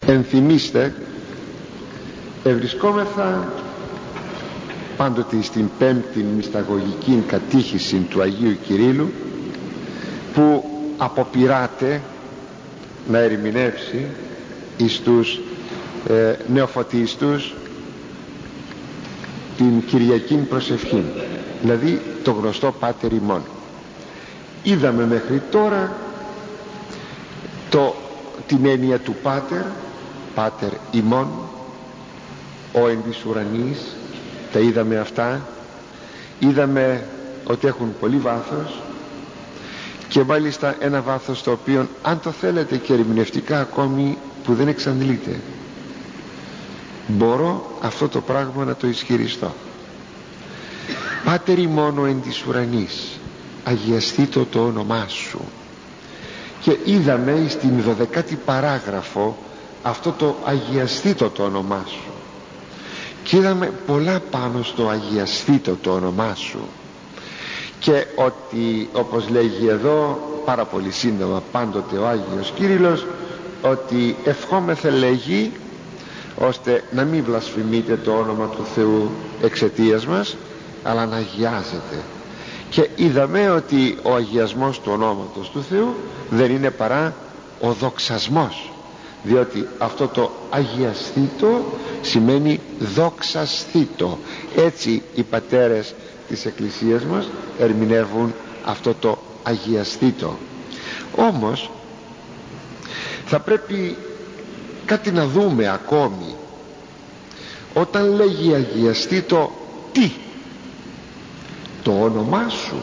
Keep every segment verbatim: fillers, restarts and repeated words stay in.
Ενθυμίστε, ευρισκόμεθα πάντοτε στην πέμπτη μυσταγωγική κατήχηση του Αγίου Κυρίλλου, που αποπειράται να ερμηνεύσει εις τους ε, νεοφωτίστους την Κυριακήν προσευχή, δηλαδή το γνωστό Πάτερ ημών. Είδαμε μέχρι τώρα το, την έννοια του Πάτερ, Πάτερ ημών, ο εν της ουρανής, τα είδαμε αυτά. Είδαμε ότι έχουν πολύ βάθος, και μάλιστα ένα βάθος το οποίο, αν το θέλετε και ερμηνευτικά ακόμη, που δεν εξαντλείται. Μπορώ αυτό το πράγμα να το ισχυριστώ. Πάτερ ημών ο εν της ουρανής, αγιαστήτω το όνομά σου. Και είδαμε στην δωδεκάτη παράγραφο αυτό το αγιαστήτω το όνομά σου, και είδαμε πολλά πάνω στο αγιαστήτω το όνομά σου, και ότι, όπως λέγει εδώ πάρα πολύ σύντομα πάντοτε ο Άγιος Κύριλλος, ότι ευχόμεθε, λέγει, ώστε να μην βλασφημείτε το όνομα του Θεού εξαιτίας μας, αλλά να αγιάζετε. Και είδαμε ότι ο αγιασμός του ονόματος του Θεού δεν είναι παρά ο δοξασμός, διότι αυτό το αγιαστήτω σημαίνει δοξαστήτω. Έτσι οι πατέρες της Εκκλησίας μας ερμηνεύουν αυτό το αγιαστήτω. Όμως θα πρέπει κάτι να δούμε ακόμη. Όταν λέγει αγιαστήτω, τι? Το όνομά σου.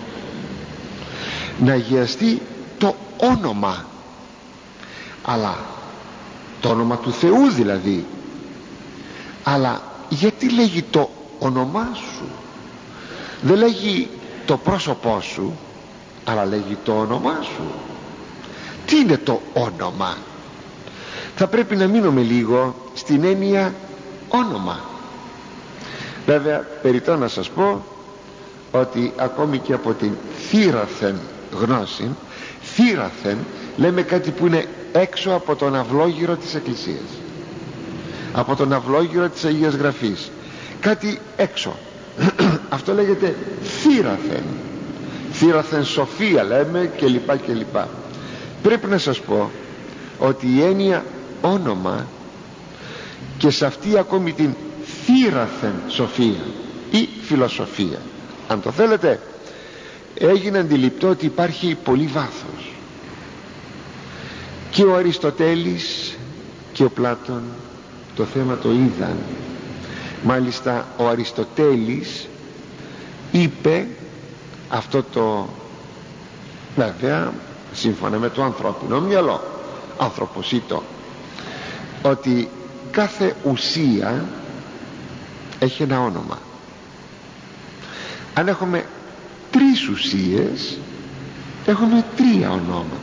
Να αγιαστεί το όνομα, αλλά το όνομα του Θεού δηλαδή. Αλλά γιατί λέγει το όνομά σου? Δεν λέγει το πρόσωπό σου, αλλά λέγει το όνομά σου. Τι είναι το όνομα? Θα πρέπει να μείνουμε λίγο στην έννοια όνομα. Βέβαια περιττό να σας πω ότι ακόμη και από την θύραθεν γνώση, θύραθεν λέμε κάτι που είναι έξω από τον αυλόγυρο της Εκκλησίας, από τον αυλόγυρο της Αγίας Γραφής, κάτι έξω. Αυτό λέγεται θύραθεν, θύραθεν σοφία λέμε, και λοιπά και λοιπά. Πρέπει να σας πω ότι η έννοια όνομα, και σε αυτή ακόμη την θύραθεν σοφία ή φιλοσοφία, αν το θέλετε, έγινε αντιληπτό ότι υπάρχει πολύ βάθος. Και ο Αριστοτέλης και ο Πλάτων το θέμα το είδαν. Μάλιστα ο Αριστοτέλης είπε αυτό το, βέβαια σύμφωνα με το ανθρώπινο μυαλό, ανθρωποσίτο, ότι κάθε ουσία έχει ένα όνομα. Αν έχουμε τρεις ουσίες, έχουμε τρία ονόματα.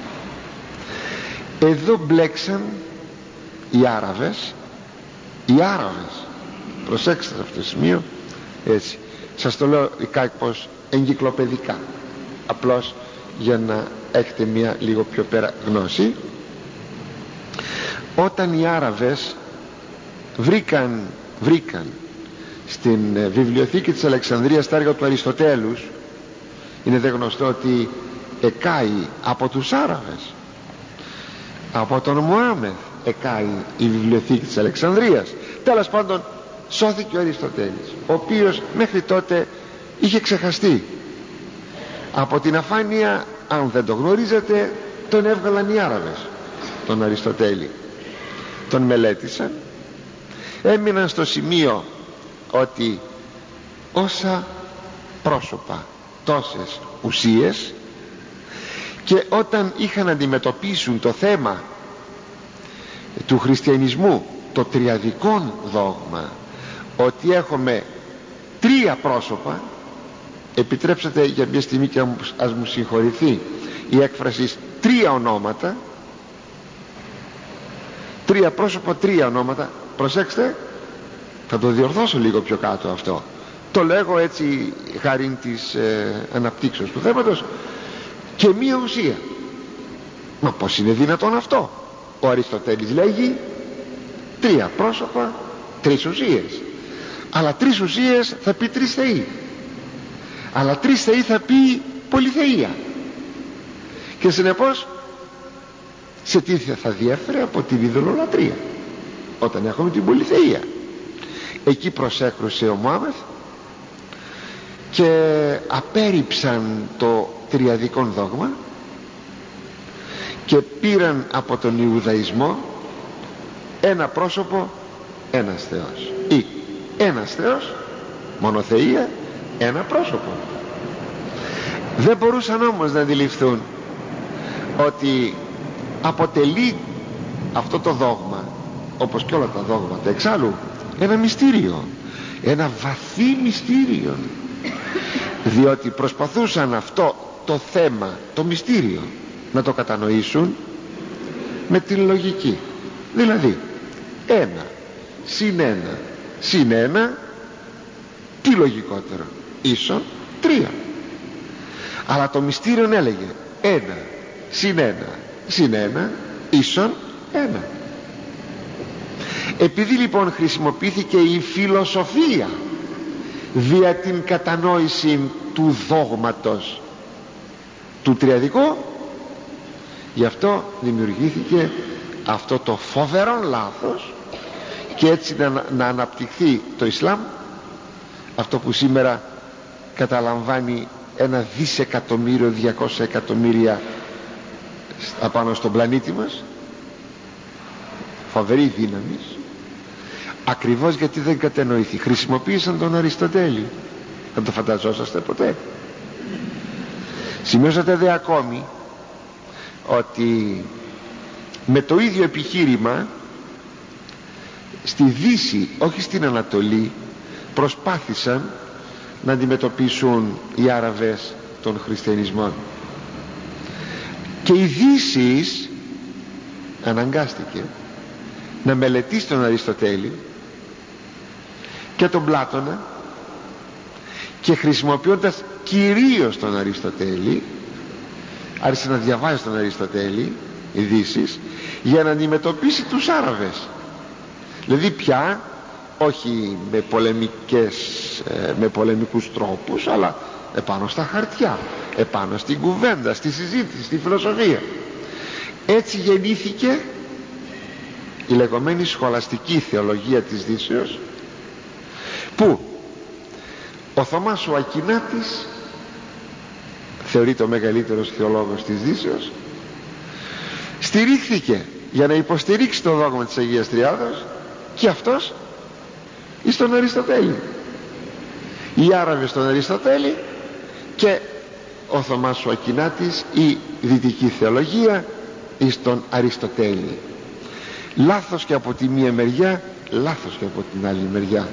Εδώ μπλέξαν οι Άραβες, οι Άραβες, προσέξτε αυτό το σημείο, έτσι, σας το λέω κάπως εγκυκλοπαιδικά, απλώς για να έχετε μια λίγο πιο πέρα γνώση. Όταν οι Άραβες βρήκαν, βρήκαν στην βιβλιοθήκη της Αλεξανδρίας τα έργα του Αριστοτέλους, είναι δε γνωστό ότι εκάει από τους Άραβες, από τον Μωάμεθ εκάει η βιβλιοθήκη της Αλεξανδρίας. Τέλος πάντων σώθηκε ο Αριστοτέλης, ο οποίος μέχρι τότε είχε ξεχαστεί. Από την αφάνεια, αν δεν το γνωρίζετε, τον έβγαλαν οι Άραβες τον Αριστοτέλη, τον μελέτησαν, έμειναν στο σημείο ότι όσα πρόσωπα, τόσες ουσίες, και όταν είχαν να αντιμετωπίσουν το θέμα του χριστιανισμού, το τριαδικόν δόγμα, ότι έχουμε τρία πρόσωπα, επιτρέψτε για μια στιγμή και ας μου συγχωρηθεί η έκφραση τρία ονόματα, τρία πρόσωπα, τρία ονόματα. Προσέξτε, θα το διορθώσω λίγο πιο κάτω αυτό, το λέγω έτσι χάριν της ε, αναπτύξεως του θέματος, και μία ουσία. Μα πως είναι δυνατόν αυτό? Ο Αριστοτέλης λέγει τρία πρόσωπα, τρεις ουσίες. Αλλά τρεις ουσίες θα πει τρεις θεοί, αλλά τρεις θεοί θα πει πολυθεία. Και συνεπώς σε τι θα διέφερε από την ειδωλολατρία όταν έχουμε την πολυθεία? Εκεί προσέκρουσε ο Μωάμεθ και απέρριψαν το τριαδικόν δόγμα και πήραν από τον Ιουδαϊσμό ένα πρόσωπο, ένας Θεός, ή ένας Θεός, μονοθεία, ένα πρόσωπο. Δεν μπορούσαν όμως να αντιληφθούν ότι αποτελεί αυτό το δόγμα, όπως και όλα τα δόγματα εξάλλου, ένα μυστήριο, ένα βαθύ μυστήριο, διότι προσπαθούσαν αυτό το θέμα, το μυστήριο, να το κατανοήσουν με την λογική. Δηλαδή ένα συν ένα συν ένα, τι λογικότερο? Ίσον τρία. Αλλά το μυστήριο έλεγε ένα συν ένα συν ένα ίσον ένα. Επειδή λοιπόν χρησιμοποιήθηκε η φιλοσοφία δια την κατανόηση του δόγματος του τριαδικού, γι' αυτό δημιουργήθηκε αυτό το φοβερό λάθος, και έτσι να, να αναπτυχθεί το Ισλάμ, αυτό που σήμερα καταλαμβάνει ένα δισεκατομμύριο, διακόσια εκατομμύρια απάνω στον πλανήτη μας, φοβερή δύναμη, ακριβώς γιατί δεν κατανοηθεί. Χρησιμοποίησαν τον Αριστοτέλη. Δεν το φανταζόσαστε ποτέ? Σημειώσατε δε ακόμη ότι με το ίδιο επιχείρημα στη Δύση, όχι στην Ανατολή, προσπάθησαν να αντιμετωπίσουν οι Άραβες τον χριστιανισμό, και η Δύση αναγκάστηκε να μελετήσει τον Αριστοτέλη και τον Πλάτωνα, και χρησιμοποιώντας κυρίως τον Αριστοτέλη άρχισε να διαβάζει τον Αριστοτέλη η Δύσης για να αντιμετωπίσει τους Άραβες. Δηλαδή πια όχι με πολεμικές, με πολεμικούς τρόπους, αλλά επάνω στα χαρτιά, επάνω στην κουβέντα, στη συζήτηση, στη φιλοσοφία. Έτσι γεννήθηκε η λεγόμενη σχολαστική θεολογία της Δύσεως, που ο Θωμάς ο Ακινάτης θεωρείται ο μεγαλύτερος θεολόγος της Δύσεως, στηρίχθηκε για να υποστηρίξει το δόγμα της Αγίας Τριάδος, και αυτός εις τον Αριστοτέλη, οι Άραβες στον Αριστοτέλη και ο Θωμάς ο Ακινάτης η δυτική θεολογία εις τον Αριστοτέλη. Λάθος και από τη μία μεριά, λάθος και από την άλλη μεριά.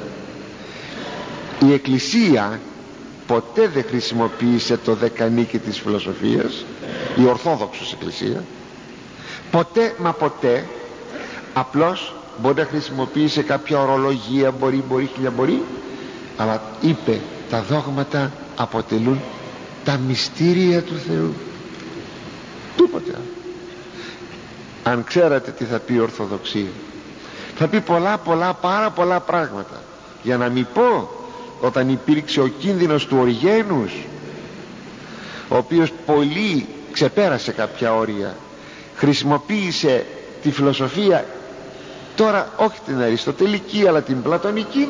Η Εκκλησία ποτέ δεν χρησιμοποίησε το δεκανίκη της φιλοσοφίας, η Ορθόδοξος Εκκλησία, ποτέ μα ποτέ. Απλώς μπορεί να χρησιμοποιήσει κάποια ορολογία, μπορεί, μπορεί, χιλιά μπορεί, αλλά είπε τα δόγματα αποτελούν τα μυστήρια του Θεού. Τίποτε. Αν ξέρατε τι θα πει η Ορθοδοξία, θα πει πολλά πολλά πάρα πολλά πράγματα. Για να μην πω όταν υπήρξε ο κίνδυνος του Οριγένους, ο οποίος πολύ ξεπέρασε κάποια όρια, χρησιμοποίησε τη φιλοσοφία, τώρα όχι την αριστοτελική αλλά την πλατωνική.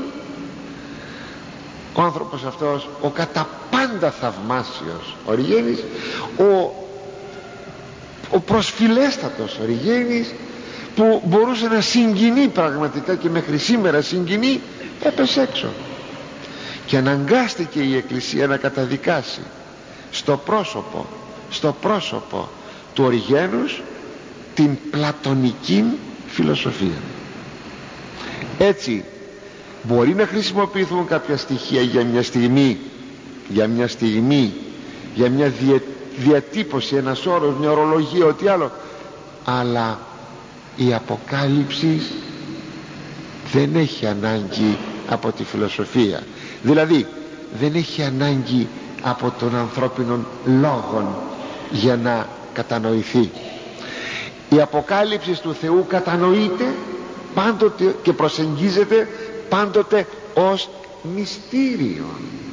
Ο άνθρωπος αυτός, ο κατά πάντα θαυμάσιος Οριγένης, ο, ο προσφυλέστατος Οριγένης, που μπορούσε να συγκινεί πραγματικά και μέχρι σήμερα συγκινεί, έπεσε έξω και αναγκάστηκε η Εκκλησία να καταδικάσει στο πρόσωπο στο πρόσωπο του Οριγένους την πλατωνική φιλοσοφία. Έτσι μπορεί να χρησιμοποιηθούν κάποια στοιχεία για μια στιγμή, για μια στιγμή, για μια διε, διατύπωση, ένας όρος, μια ορολογία, ό,τι άλλο, αλλά η Αποκάλυψη δεν έχει ανάγκη από τη φιλοσοφία, δηλαδή δεν έχει ανάγκη από τον ανθρώπινο λόγον για να κατανοηθεί. Η αποκάλυψη του Θεού κατανοείται πάντοτε και προσεγγίζεται πάντοτε ως μυστήριο.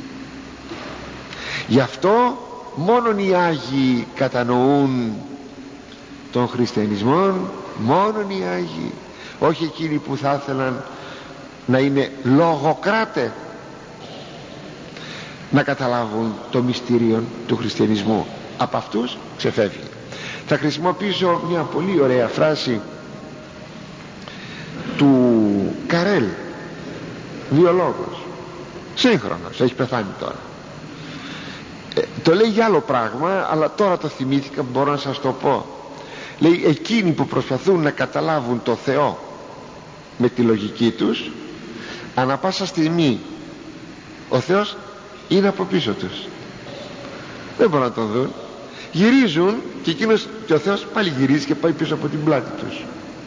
Γι' αυτό μόνον οι Άγιοι κατανοούν τον χριστιανισμό, μόνον οι Άγιοι, όχι εκείνοι που θα ήθελαν να είναι λογοκράτε, να καταλάβουν το μυστήριο του χριστιανισμού. Από αυτούς ξεφεύγει. Θα χρησιμοποιήσω μια πολύ ωραία φράση του Καρέλ, βιολόγος, σύγχρονος, έχει πεθάνει τώρα. ε, το λέει για άλλο πράγμα, αλλά τώρα το θυμήθηκα, μπορώ να σας το πω. Λέει, εκείνοι που προσπαθούν να καταλάβουν το Θεό με τη λογική τους, ανά πάσα στιγμή ο Θεός είναι από πίσω τους, δεν μπορούν να τον δουν. Γυρίζουν και εκείνος και ο Θεός πάλι γυρίζει και πάει πίσω από την πλάτη τους.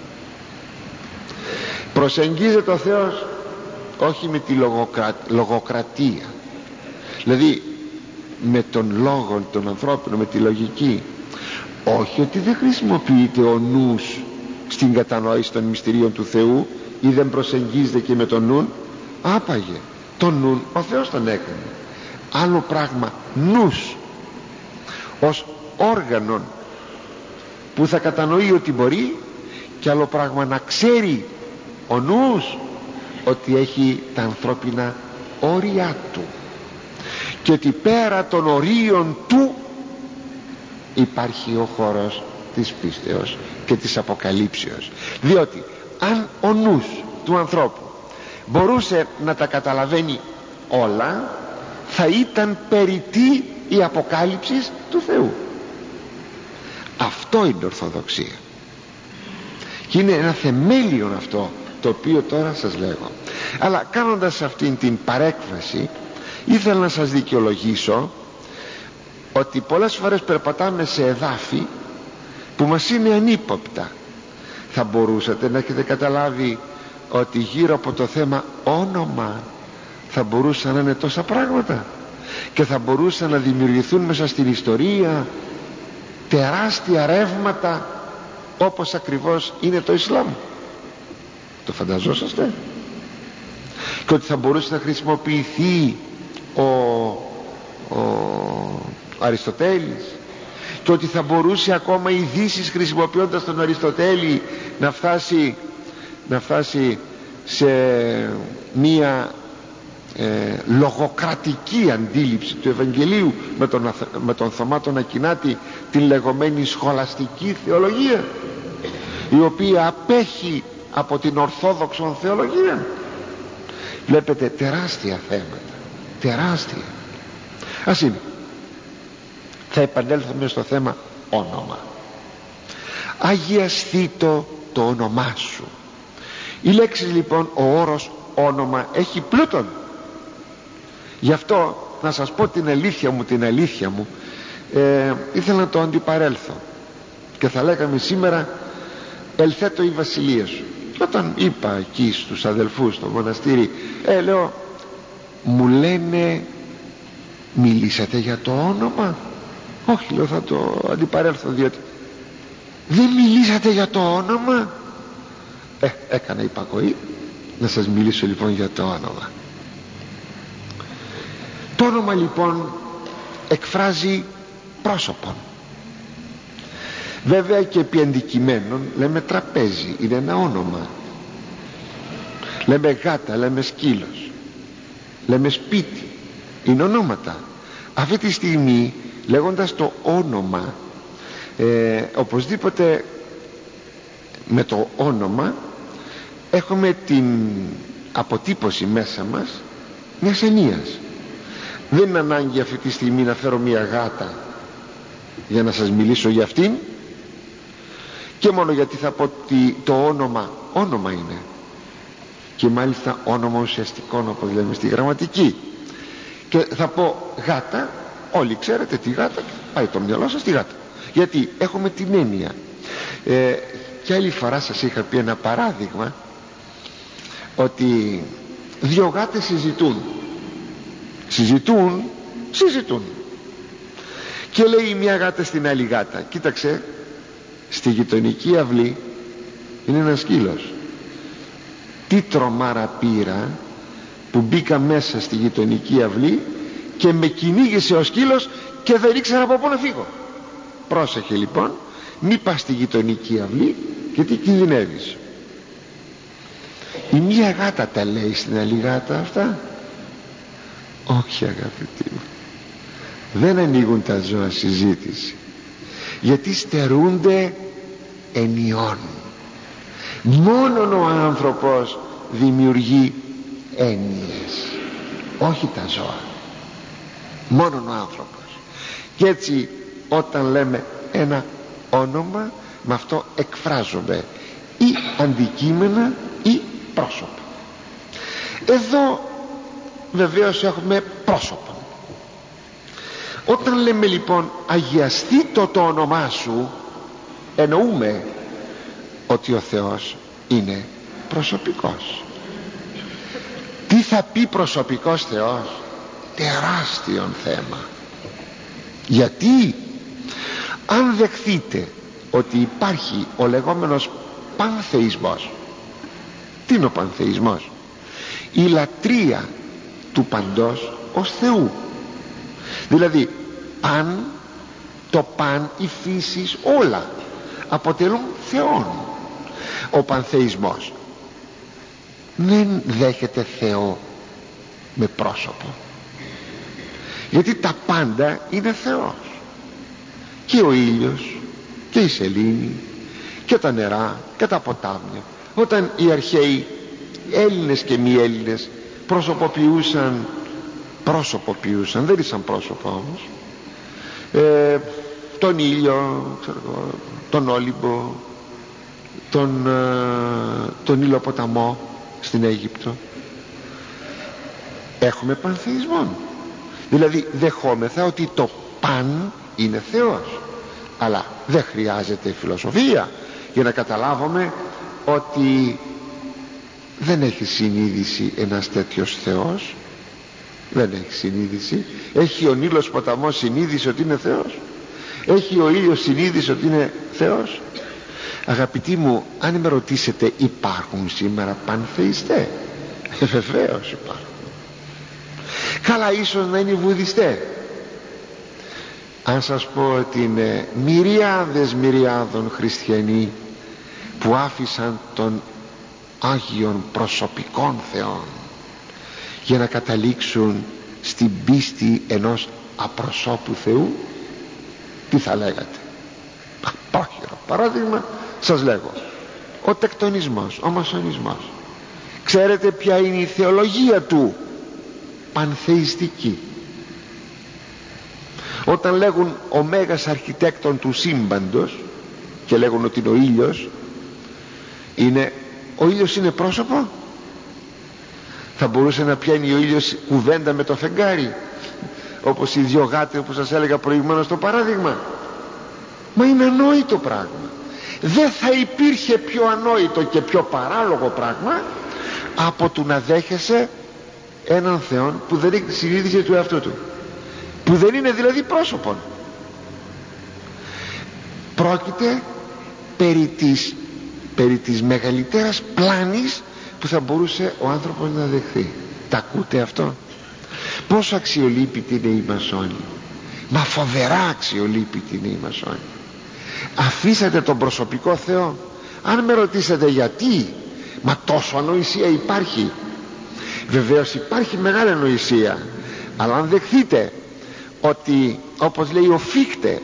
Προσεγγίζεται ο Θεός όχι με τη λογοκρα... λογοκρατία, δηλαδή με τον λόγο των ανθρώπων, με τη λογική. Όχι ότι δεν χρησιμοποιείται ο νους στην κατανόηση των μυστηρίων του Θεού ή δεν προσεγγίζεται και με τον νου. Άπαγε τον νου ο Θεός τον έκανε. Άλλο πράγμα νους ως όργανον που θα κατανοεί ότι μπορεί, και άλλο πράγμα να ξέρει ο νους ότι έχει τα ανθρώπινα όρια του και ότι πέρα των ορίων του υπάρχει ο χώρος της πίστεως και της αποκαλύψεως. Διότι αν ο νους του ανθρώπου μπορούσε να τα καταλαβαίνει όλα, θα ήταν περιττή η αποκάλυψη του Θεού. Αυτό είναι ορθοδοξία και είναι ένα θεμέλιο αυτό το οποίο τώρα σας λέγω. Αλλά κάνοντας αυτήν την παρέκβαση, ήθελα να σας δικαιολογήσω ότι πολλές φορές περπατάμε σε εδάφη που μας είναι ανύποπτα. Θα μπορούσατε να έχετε καταλάβει ότι γύρω από το θέμα όνομα θα μπορούσαν να είναι τόσα πράγματα και θα μπορούσαν να δημιουργηθούν μέσα στην ιστορία τεράστια ρεύματα, όπως ακριβώς είναι το Ισλάμ. Το φανταζόσαστε? Και ότι θα μπορούσε να χρησιμοποιηθεί ο, ο Αριστοτέλης, και ότι θα μπορούσε ακόμα η Δύση, χρησιμοποιώντας τον Αριστοτέλη, να φτάσει, να φτάσει σε μία ε, λογοκρατική αντίληψη του Ευαγγελίου με τον, με τον Θωμά τον Ακινάτη, την λεγόμενη σχολαστική θεολογία, η οποία απέχει από την ορθόδοξον θεολογία. Βλέπετε τεράστια θέματα, τεράστια. Ας είναι, θα επανέλθουμε στο θέμα όνομα. Αγιασθήτω το όνομά σου. Η λέξη λοιπόν, ο όρος όνομα, έχει πλούτον. Γι' αυτό να σας πω την αλήθεια μου, την αλήθεια μου ε, ήθελα να το αντιπαρέλθω και θα λέγαμε σήμερα ελθέτω η βασιλεία σου. Όταν είπα εκεί στους αδελφούς στο μοναστήρι, ε, λέω, μου λένε μιλήσατε για το όνομα? Όχι, λέω, θα το αντιπαρέλθω, διότι δεν μιλήσατε για το όνομα. Ε, έκανα υπακοή. Να σας μιλήσω λοιπόν για το όνομα. Το όνομα λοιπόν εκφράζει πρόσωπον. Βέβαια και επί αντικειμένων λέμε τραπέζι, είναι ένα όνομα. Λέμε γάτα, λέμε σκύλος, λέμε σπίτι, είναι ονόματα. Αυτή τη στιγμή, λέγοντας το όνομα, ε, οπωσδήποτε με το όνομα έχουμε την αποτύπωση μέσα μας μιας ενίας. Δεν είναι ανάγκη αυτή τη στιγμή να φέρω μια γάτα για να σας μιλήσω για αυτήν, και μόνο γιατί θα πω ότι το όνομα όνομα είναι, και μάλιστα όνομα ουσιαστικό, όπως λέμε στη γραμματική, και θα πω γάτα, όλοι ξέρετε τη γάτα, πάει το μυαλό σας στη γάτα, γιατί έχουμε την έννοια. ε, και άλλη φορά σας είχα πει ένα παράδειγμα, ότι δύο γάτες συζητούν συζητούν συζητούν και λέει μια γάτα στην άλλη γάτα, κοίταξε, στη γειτονική αυλή είναι ένας σκύλος. Τι τρομάρα πήρα που μπήκα μέσα στη γειτονική αυλή και με κυνήγησε ο σκύλος και δεν ήξερα από πού να φύγω. Πρόσεχε λοιπόν, μη πας στη γειτονική αυλή γιατί κινδυνεύεις. Η μία γάτα τα λέει στην άλλη γάτα αυτά? Όχι αγαπητοί μου, δεν ανοίγουν τα ζώα συζήτηση, γιατί στερούνται ενιών. Μόνον ο άνθρωπος δημιουργεί έννοιες, όχι τα ζώα. Μόνον ο άνθρωπος. Και έτσι όταν λέμε ένα όνομα, με αυτό εκφράζομαι ή αντικείμενα ή πρόσωπα. Εδώ βεβαίως έχουμε πρόσωπα. Όταν λέμε λοιπόν αγιαστήτω το όνομά σου, εννοούμε ότι ο Θεός είναι προσωπικός. Τι θα πει προσωπικός Θεός? Τεράστιον θέμα. Γιατί αν δεχθείτε ότι υπάρχει ο λεγόμενος πανθεϊσμός, τι είναι ο πανθεϊσμός? Η λατρεία του παντός ως Θεού. Δηλαδή παν, το παν, η φύσης, όλα αποτελούν Θεόν. Ο πανθεϊσμός δεν δέχεται Θεό με πρόσωπο, γιατί τα πάντα είναι Θεός. Και ο ήλιος και η σελήνη και τα νερά και τα ποτάμια. Όταν οι αρχαίοι Έλληνες και μη Έλληνες προσωποποιούσαν, προσωποποιούσαν, δεν ήσαν πρόσωπα όμως, ε, τον ήλιο, ξέρω, τον Όλυμπο, τον, ε, τον ήλιο-ποταμό στην Αίγυπτο, έχουμε πανθεϊσμό. Δηλαδή δεχόμεθα ότι το παν είναι Θεός, αλλά δεν χρειάζεται φιλοσοφία για να καταλάβουμε ότι δεν έχει συνείδηση ένας τέτοιος Θεός. Δεν έχει συνείδηση. Έχει ο Νείλος ποταμός συνείδηση ότι είναι Θεός? Έχει ο ήλιος συνείδηση ότι είναι Θεός? Αγαπητοί μου, αν με ρωτήσετε, υπάρχουν σήμερα πανθεϊστές? Ε, βεβαίως υπάρχουν. Καλά, ίσως να είναι βουδιστές. Αν σας πω ότι είναι μυριάδες μυριάδων χριστιανοί που άφησαν τον Άγιον προσωπικών Θεών για να καταλήξουν στην πίστη ενός απροσώπου Θεού, τι θα λέγατε? Πρόχειρο παράδειγμα σας λέγω, ο τεκτονισμός, ο μασονισμός. Ξέρετε ποια είναι η θεολογία του? Πανθεϊστική. Όταν λέγουν ο μέγας αρχιτέκτον του σύμπαντος και λέγουν ότι είναι ο ήλιος, είναι, ο ήλιος είναι πρόσωπο? Θα μπορούσε να πιάνει ο ήλιος κουβέντα με το φεγγάρι, όπως οι δυο γάτες που σας έλεγα προηγουμένως το παράδειγμα? Μα είναι ανόητο πράγμα. Δεν θα υπήρχε πιο ανόητο και πιο παράλογο πράγμα από το να δέχεσαι έναν Θεό που δεν έχει συνείδηση του εαυτού του, που δεν είναι δηλαδή πρόσωπον. Πρόκειται περί της, περί της μεγαλύτερας πλάνης που θα μπορούσε ο άνθρωπος να δεχθεί. Τα ακούτε αυτό? Πόσο αξιολύπητοι είναι οι μασόνοι? Μα φοβερά αξιολύπητοι είναι οι μασόνοι. Αφήσατε τον προσωπικό Θεό. Αν με ρωτήσετε γιατί, μα τόσο ανοησία υπάρχει. Βεβαίως υπάρχει μεγάλη ανοησία, αλλά αν δεχθείτε ότι, όπως λέει ο Φίχτε,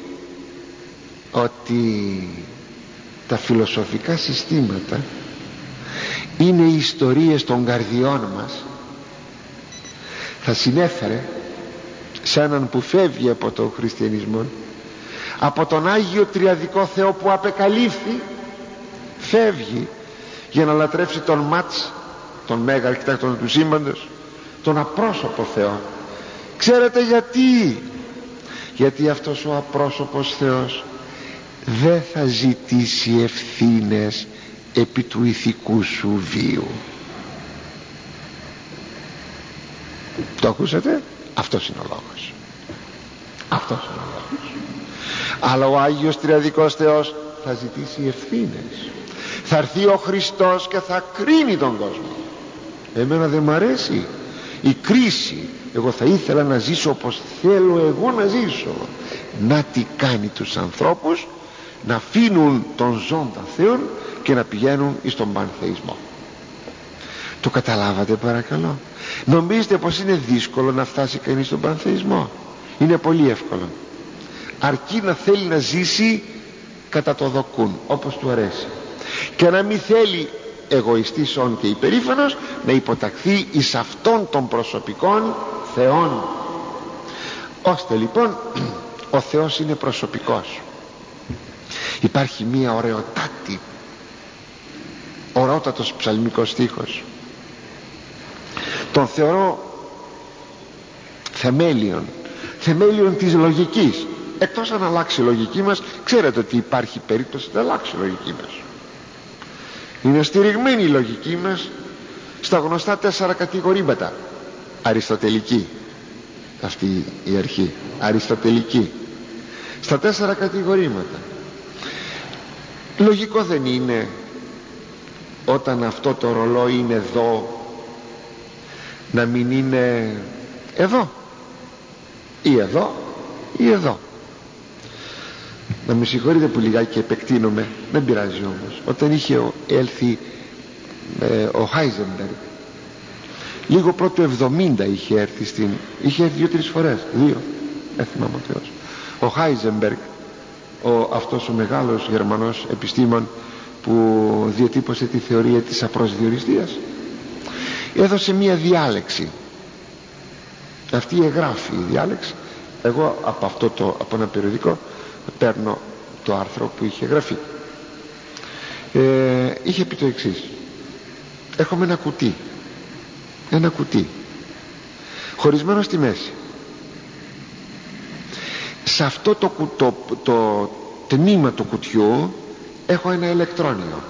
ότι τα φιλοσοφικά συστήματα είναι οι ιστορίες των καρδιών μας, θα συνέφερε σε έναν που φεύγει από τον χριστιανισμό, από τον Άγιο Τριαδικό Θεό που απεκαλύφθη, φεύγει για να λατρεύσει τον Μάτς, τον μέγα αρχιτέκτονα του σύμπαντος, τον απρόσωπο Θεό. Ξέρετε γιατί? Γιατί αυτός ο απρόσωπος Θεός δεν θα ζητήσει ευθύνες επί του ηθικού σου βίου. Το ακούσατε? Αυτός είναι ο λόγος. Αυτός είναι ο λόγος. Αλλά ο Άγιος Τριαδικός Θεός θα ζητήσει ευθύνες. Θα έρθει ο Χριστός και θα κρίνει τον κόσμο. Εμένα δεν μ' αρέσει η κρίση. Εγώ θα ήθελα να ζήσω όπως θέλω εγώ να ζήσω. Να τι κάνει τους ανθρώπους να αφήνουν τον ζώντα Θεόν και να πηγαίνουν εις τον πανθεϊσμό. Το καταλάβατε παρακαλώ? Νομίζετε πως είναι δύσκολο να φτάσει κανείς στον πανθεϊσμό? Είναι πολύ εύκολο, αρκεί να θέλει να ζήσει κατά το δοκούν, όπως του αρέσει, και να μην θέλει, εγωιστής όν και υπερήφανος, να υποταχθεί εις αυτών των προσωπικών θεών. Ώστε λοιπόν ο Θεός είναι προσωπικός. Υπάρχει μία ωραιοτάτη, ωραιότατος ψαλμικός στίχος, τον θεωρώ θεμέλιον θεμέλιον της λογικής, εκτός αν αλλάξει η λογική μας. Ξέρετε ότι υπάρχει περίπτωση να αλλάξει η λογική μας. Είναι στηριγμένη η λογική μας στα γνωστά τέσσερα κατηγορήματα. Αριστοτελική αυτή η αρχή, αριστοτελική, στα τέσσερα κατηγορήματα. Λογικό δεν είναι όταν αυτό το ρολόι είναι εδώ να μην είναι εδώ ή εδώ ή εδώ? Να με συγχωρείτε που λιγάκι επεκτείνομαι, δεν πειράζει όμως. Όταν είχε έλθει ε, ο Χάιζενμπεργκ, λίγο πρώτο εβδομήντα είχε έρθει στην... είχε έρθει δύο-τρεις φορές, δύο, δεν θυμάμαι ο Θεός. Ο Χάιζενμπεργκ, ο, αυτός ο μεγάλος Γερμανός επιστήμον που διατύπωσε τη θεωρία της απροσδιοριστίας, έδωσε μία διάλεξη. Αυτή εγγράφει η διάλεξη. Εγώ από αυτό το, από ένα περιοδικό παίρνω το άρθρο που είχε γραφεί. ε, είχε πει το εξής: έχουμε ένα κουτί, ένα κουτί χωρισμένο στη μέση. Σε αυτό το, το, το, το τμήμα του κουτιού έχω ένα ηλεκτρόνιο.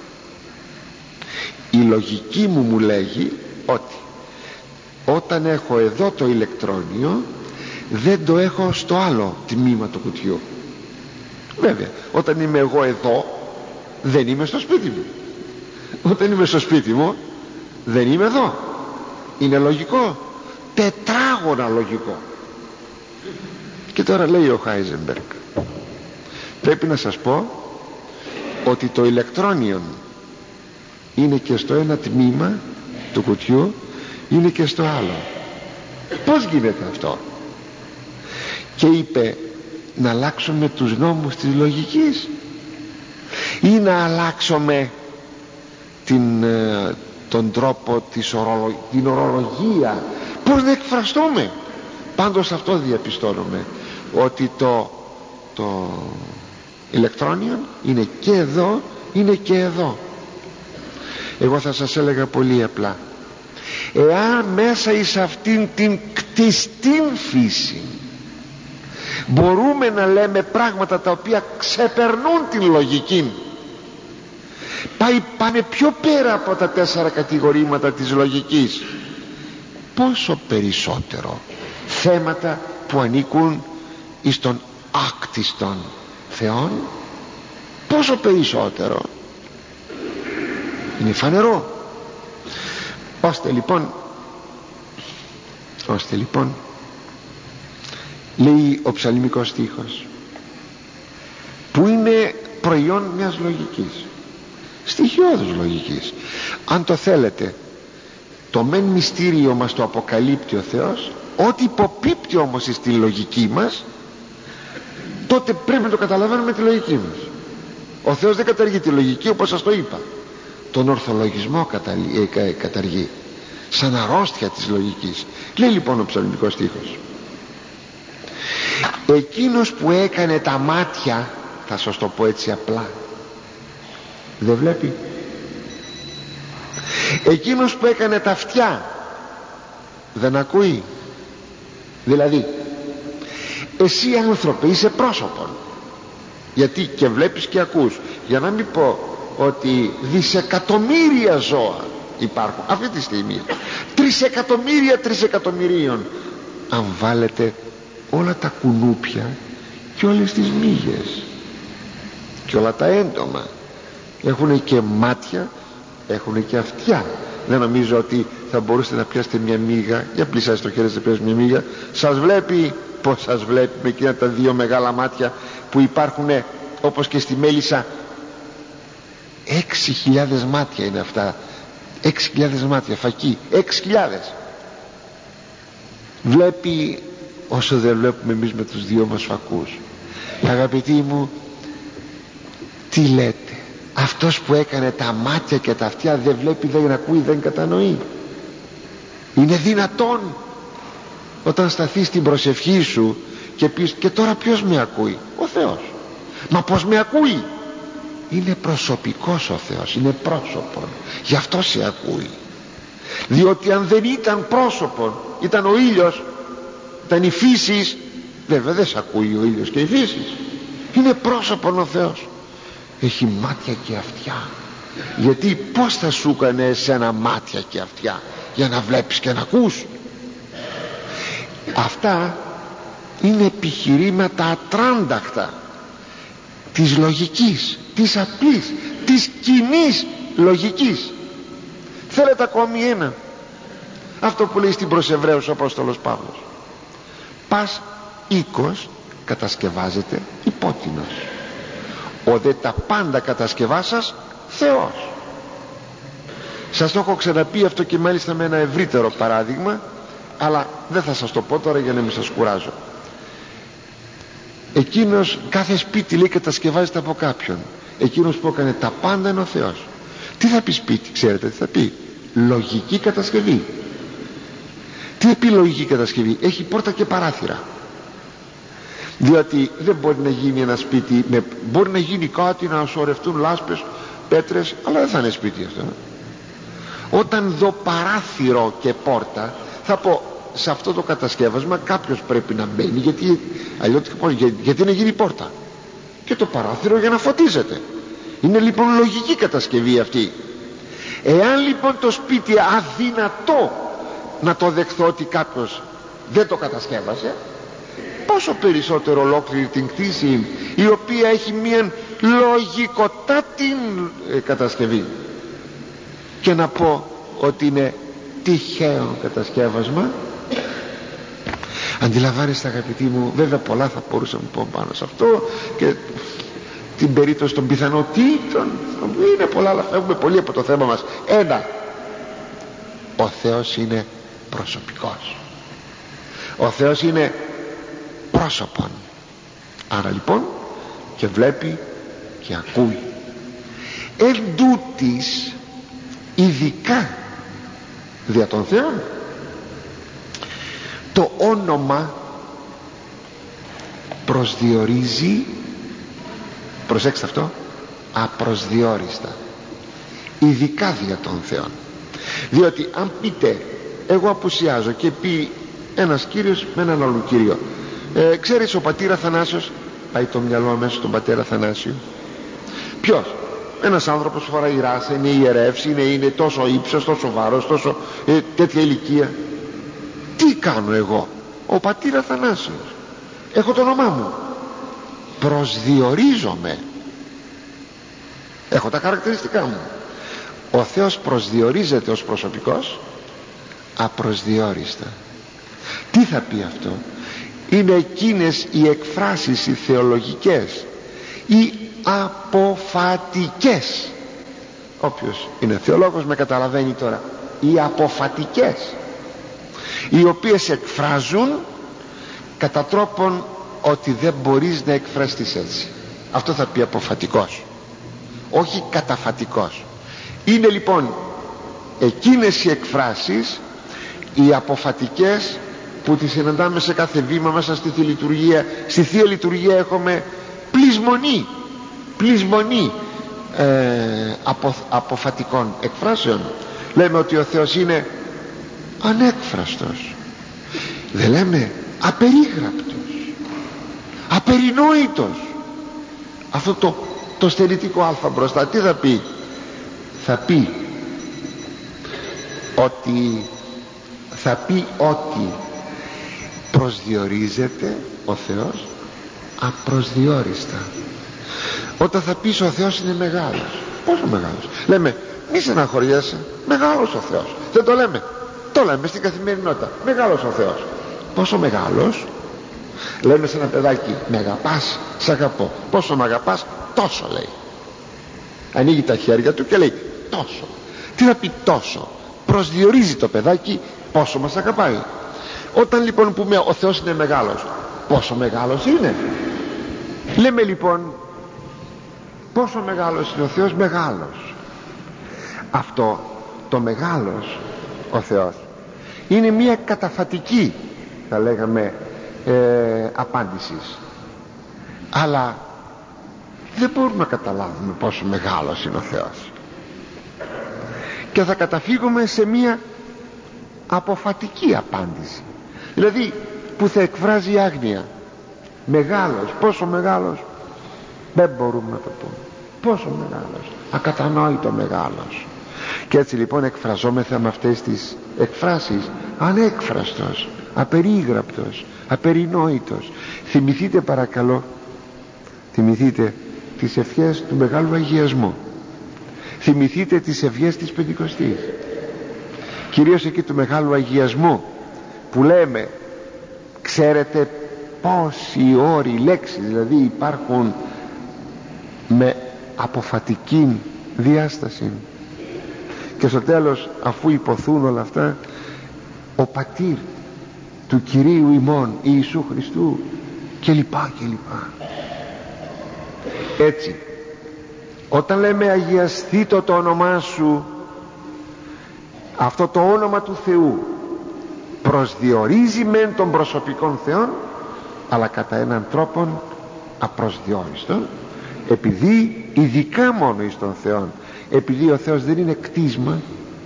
Η λογική μου μου λέγει ότι όταν έχω εδώ το ηλεκτρόνιο δεν το έχω στο άλλο τμήμα του κουτιού. Βέβαια, όταν είμαι εγώ εδώ δεν είμαι στο σπίτι μου. Όταν είμαι στο σπίτι μου δεν είμαι εδώ. Είναι λογικό, τετράγωνα λογικό. Και τώρα λέει ο Χάιζενμπεργκ, πρέπει να σας πω ότι το ηλεκτρόνιο είναι και στο ένα τμήμα του κουτιού, είναι και στο άλλο. Πώς γίνεται αυτό? Και είπε, να αλλάξουμε τους νόμους της λογικής ή να αλλάξουμε την, τον τρόπο της ορολο, την ορολογία, πώς να εκφραστούμε? Πάντως αυτό διαπιστώνουμε, ότι το, το ηλεκτρόνιο είναι και εδώ, είναι και εδώ. Εγώ θα σας έλεγα πολύ απλά, εάν μέσα εις αυτήν την κτιστήν φύση μπορούμε να λέμε πράγματα τα οποία ξεπερνούν την λογική, πάει, πάνε πιο πέρα από τα τέσσερα κατηγορήματα της λογικής, πόσο περισσότερο θέματα που ανήκουν εις τον άκτιστον Θεόν, πόσο περισσότερο. Είναι φανερό. Ώστε λοιπόν ώστε λοιπόν λέει ο ψαλμικός στίχος, που είναι προϊόν μιας λογικής, στοιχειώδους λογικής. Αν το θέλετε, το μεν μυστήριο μας το αποκαλύπτει ο Θεός, ό,τι υποπίπτει όμως στη λογική μας, τότε πρέπει να το καταλαβαίνουμε τη λογική μας. Ο Θεός δεν καταργεί τη λογική, όπως σας το είπα. Τον ορθολογισμό καταργεί, σαν αρρώστια της λογικής. Λέει λοιπόν ο ψαλμικός στίχος, εκείνος που έκανε τα μάτια, θα σας το πω έτσι απλά, δεν βλέπει? Εκείνος που έκανε τα αυτιά, δεν ακούει? Δηλαδή εσύ άνθρωπε είσαι πρόσωπον, γιατί και βλέπεις και ακούς, για να μην πω ότι δισεκατομμύρια ζώα υπάρχουν αυτή τη στιγμή, τρισεκατομμύρια τρισεκατομμυρίων, αν βάλετε όλα τα κουνούπια και όλες τις μύγες, και όλα τα έντομα. Έχουν και μάτια, έχουν και αυτιά. Δεν νομίζω ότι θα μπορούσατε να πιάσετε μια μύγα. Για πλησιάστε το χέρι σας, πιάσετε μια μύγα. Σας βλέπει? Πως σας βλέπει με εκείνα τα δύο μεγάλα μάτια που υπάρχουν, όπως και στη μέλισσα. Έξι χιλιάδες μάτια είναι αυτά. Έξι χιλιάδες μάτια, φακή. Έξι χιλιάδες. Βλέπει όσο δεν βλέπουμε εμείς με τους δύο μας φακούς. Αγαπητοί μου, τι λέτε? Αυτός που έκανε τα μάτια και τα αυτιά δεν βλέπει, δεν ακούει, δεν κατανοεί? Είναι δυνατόν όταν σταθείς στην προσευχή σου και πεις και τώρα ποιος με ακούει? Ο Θεός. Μα πως με ακούει? Είναι προσωπικός ο Θεός, είναι πρόσωπον, γι' αυτό σε ακούει. Διότι αν δεν ήταν πρόσωπον, ήταν ο ήλιος, ήταν η φύση, βέβαια δεν σε ακούει ο ήλιος και η φύση. Είναι πρόσωπον ο Θεός. Έχει μάτια και αυτιά. Γιατί πως θα σου έκανε εσένα μάτια και αυτιά? Για να βλέπεις και να ακούς. Αυτά είναι επιχειρήματα ατράνταχτα της λογικής, της απλής, της κοινής λογικής. Θέλετε ακόμη ένα? Αυτό που λέει στην προς Εβραίους ο Απόστολος Παύλος: πας οίκος κατασκευάζεται υπότινος, ο δε τα πάντα κατασκευάσας Θεός. Σας το έχω ξαναπεί αυτό και μάλιστα με ένα ευρύτερο παράδειγμα, αλλά δεν θα σας το πω τώρα για να μην σας κουράζω. Εκείνος, κάθε σπίτι λέει κατασκευάζεται από κάποιον. Εκείνος που έκανε τα πάντα είναι ο Θεός. Τι θα πει σπίτι? Ξέρετε τι θα πει? Λογική κατασκευή. Τι θα πει λογική κατασκευή? Έχει πόρτα και παράθυρα. Διότι δεν μπορεί να γίνει ένα σπίτι με... μπορεί να γίνει κάτι, να σωρευτούν λάσπες, πέτρες, αλλά δεν θα είναι σπίτι αυτό. Όταν δω παράθυρο και πόρτα, θα πω σε αυτό το κατασκεύασμα κάποιος πρέπει να μπαίνει, γιατί αλλιώτικα, για, γιατί να γίνει πόρτα και το παράθυρο για να φωτίζεται. Είναι λοιπόν λογική κατασκευή αυτή. Εάν λοιπόν το σπίτι αδυνατό να το δεχθώ ότι κάποιος δεν το κατασκεύασε, πόσο περισσότερο ολόκληρη την κτήση, η οποία έχει μια λογικοτάτη ε, κατασκευή, και να πω ότι είναι τυχαίο κατασκεύασμα. Αντιλαμβάνεστε αγαπητοί μου? Βέβαια πολλά θα μπορούσα να πω πάνω σε αυτό και την περίπτωση των πιθανότητων, είναι πολλά, αλλά φεύγουμε πολύ από το θέμα μας. Ένα, ο Θεός είναι προσωπικός, ο Θεός είναι πρόσωπον. Άρα λοιπόν και βλέπει και ακούει. Εν τούτης, ειδικά δια των Θεών, το όνομα προσδιορίζει, προσέξτε αυτό, απροσδιόριστα, ειδικά δια των Θεών. Διότι αν πείτε εγώ απουσιάζω και πει ένας κύριος με έναν άλλο κύριο, ε, ξέρεις ο πατήρ Αθανάσιος, πάει το μυαλό αμέσως στον πατέρα Αθανάσιο. Ποιος? Ένας άνθρωπος φοράει ράσα, είναι ιερεύς, είναι, είναι τόσο ύψος, τόσο βάρος, τόσο ε, τέτοια ηλικία. Τι κάνω εγώ? Ο πατήρ Αθανάσιος, έχω το όνομά μου, προσδιορίζομαι, έχω τα χαρακτηριστικά μου. Ο Θεός προσδιορίζεται ως προσωπικός απροσδιόριστα. Τι θα πει αυτό? Είναι εκείνες οι εκφράσεις οι θεολογικές, οι αποφατικές. Όποιος είναι θεολόγος με καταλαβαίνει τώρα. Οι αποφατικές, οι οποίες εκφράζουν κατά τρόπον ότι δεν μπορείς να εκφραστείς έτσι. Αυτό θα πει αποφατικός, όχι καταφατικός. Είναι λοιπόν εκείνες οι εκφράσεις, οι αποφατικές, που τις συναντάμε σε κάθε βήμα μέσα στη Θεία Λειτουργία. Στη Θεία Λειτουργία έχουμε πλεισμονή πλεισμονή ε, απο, αποφατικών εκφράσεων. Λέμε ότι ο Θεός είναι ανέκφραστος, δεν λέμε απερίγραπτος, απερινόητος. Αυτό το, το στερητικό α μπροστά τι θα πει? Θα πει ότι θα πει ότι προσδιορίζεται ο Θεός απροσδιόριστα. Όταν θα πεις ο Θεός είναι μεγάλος, πόσο μεγάλος? Λέμε μη στεναχωριέσαι, μεγάλος ο Θεός. Δεν το λέμε, το λέμε στην καθημερινότητα, μεγάλος ο Θεός. Πόσο μεγάλος? Λέμε σε ένα παιδάκι, με αγαπάς? Σ' αγαπώ. Πόσο με αγαπάς? Τόσο, λέει. Ανοίγει τα χέρια του και λέει τόσο. Τι θα πει τόσο? Προσδιορίζει το παιδάκι πόσο μας αγαπάει. Όταν λοιπόν πούμε ο Θεός είναι μεγάλος, πόσο μεγάλος είναι? Λέμε λοιπόν πόσο μεγάλος είναι ο Θεός? Μεγάλος. Αυτό το μεγάλος ο Θεός είναι μια καταφατική, θα λέγαμε, ε, απάντησης, αλλά δεν μπορούμε να καταλάβουμε πόσο μεγάλος είναι ο Θεός, και θα καταφύγουμε σε μια αποφατική απάντηση, δηλαδή που θα εκφράζει άγνοια. Μεγάλος, πόσο μεγάλος? Δεν μπορούμε να το πούμε. Πόσο μεγάλος? Ακατανόητο μεγάλος. Και έτσι λοιπόν εκφραζόμεθα με αυτές τις εκφράσεις, ανέκφραστος, απερίγραπτος, απερινόητος. Θυμηθείτε παρακαλώ, θυμηθείτε τις ευχές του Μεγάλου Αγιασμού, θυμηθείτε τις ευχές της Πεντηκοστής, κυρίως εκεί του Μεγάλου Αγιασμού, που λέμε, ξέρετε πόσοι όροι, λέξεις δηλαδή υπάρχουν με αποφατική διάσταση, και στο τέλος, αφού υποθούν όλα αυτά, ο πατήρ του Κυρίου ημών Ιησού Χριστού και λοιπά και λοιπά. Έτσι όταν λέμε αγιαστήτω το όνομά σου, αυτό το όνομα του Θεού προσδιορίζει μεν τον προσωπικών Θεών, αλλά κατά έναν τρόπον απροσδιόριστον, επειδή ειδικά μόνο εις τον Θεόν, επειδή ο Θεός δεν είναι κτίσμα,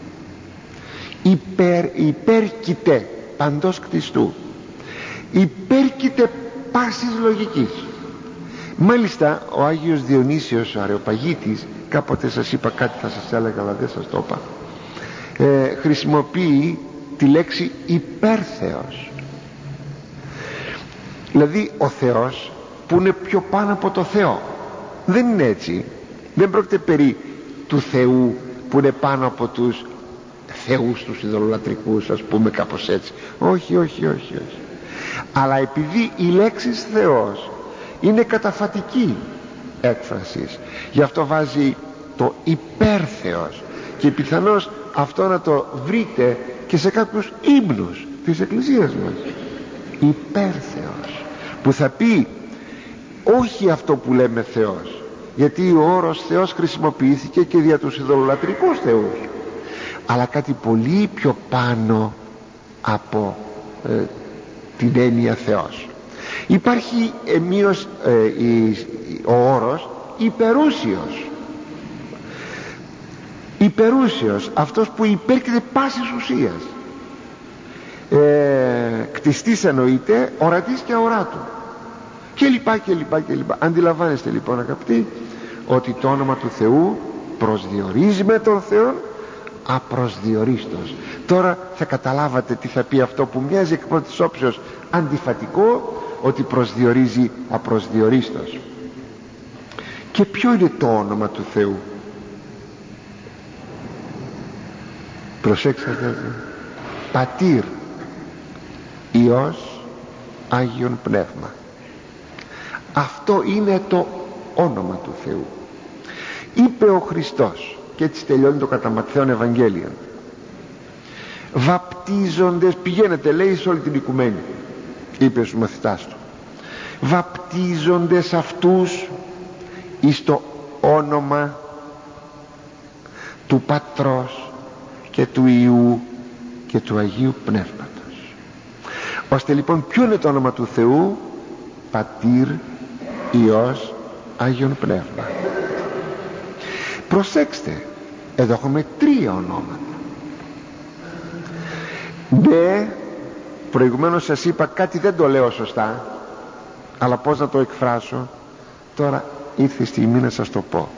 υπερ, υπέρκειται παντός κτιστού, υπέρκειται πάσης λογικής. Μάλιστα ο Άγιος Διονύσιος ο Αρεοπαγίτης, κάποτε σας είπα κάτι, θα σας έλεγα αλλά δεν σας το είπα, ε, χρησιμοποιεί τη λέξη υπέρθεος, δηλαδή ο Θεός που είναι πιο πάνω από το Θεό. Δεν είναι έτσι, δεν πρόκειται περί του Θεού που είναι πάνω από τους θεούς τους ειδωλολατρικούς, ας πούμε, κάπως έτσι. Όχι, όχι, όχι, όχι. Αλλά επειδή η λέξη Θεός είναι καταφατική έκφραση, γι' αυτό βάζει το υπέρθεος, και πιθανώς αυτό να το βρείτε και σε κάποιους ύμνους της Εκκλησίας μας. Υπέρθεος, που θα πει όχι αυτό που λέμε Θεός, γιατί ο όρος Θεός χρησιμοποιήθηκε και δια τους ειδωλολατρικούς θεούς, αλλά κάτι πολύ πιο πάνω από ε, την έννοια Θεός. Υπάρχει εμείως ε, η, ο όρος υπερούσιος. Υπερούσιος, αυτός που υπέρκειται πάσης ουσίας, ε, κτιστής εννοείται, ορατής και αοράτου, και λοιπά και λοιπά και λοιπά. Αντιλαμβάνεστε λοιπόν αγαπητοί ότι το όνομα του Θεού προσδιορίζει με τον Θεό απροσδιορίστος. Τώρα θα καταλάβατε τι θα πει αυτό που μοιάζει εκ πρώτης όψεως αντιφατικό, ότι προσδιορίζει απροσδιορίστος. Και ποιο είναι το όνομα του Θεού? Προσέξτε, Πατήρ, Υιός, Άγιον Πνεύμα. Αυτό είναι το όνομα του Θεού. Είπε ο Χριστός, και έτσι τελειώνει το κατά Ματθαίον Ευαγγέλιο, βαπτίζοντες, πηγαίνετε λέει σε όλη την οικουμένη, είπε στους μαθητάς του, βαπτίζοντες αυτούς εις το όνομα του Πατρός και του Υιού και του Αγίου Πνεύματος. Ώστε λοιπόν ποιο είναι το όνομα του Θεού? Πατήρ, Υιός, Άγιον Πνεύμα. Προσέξτε, εδώ έχουμε τρία ονόματα. Ναι, προηγουμένως σας είπα κάτι δεν το λέω σωστά, αλλά πώς να το εκφράσω? Τώρα ήρθε η στιγμή να σας το πω.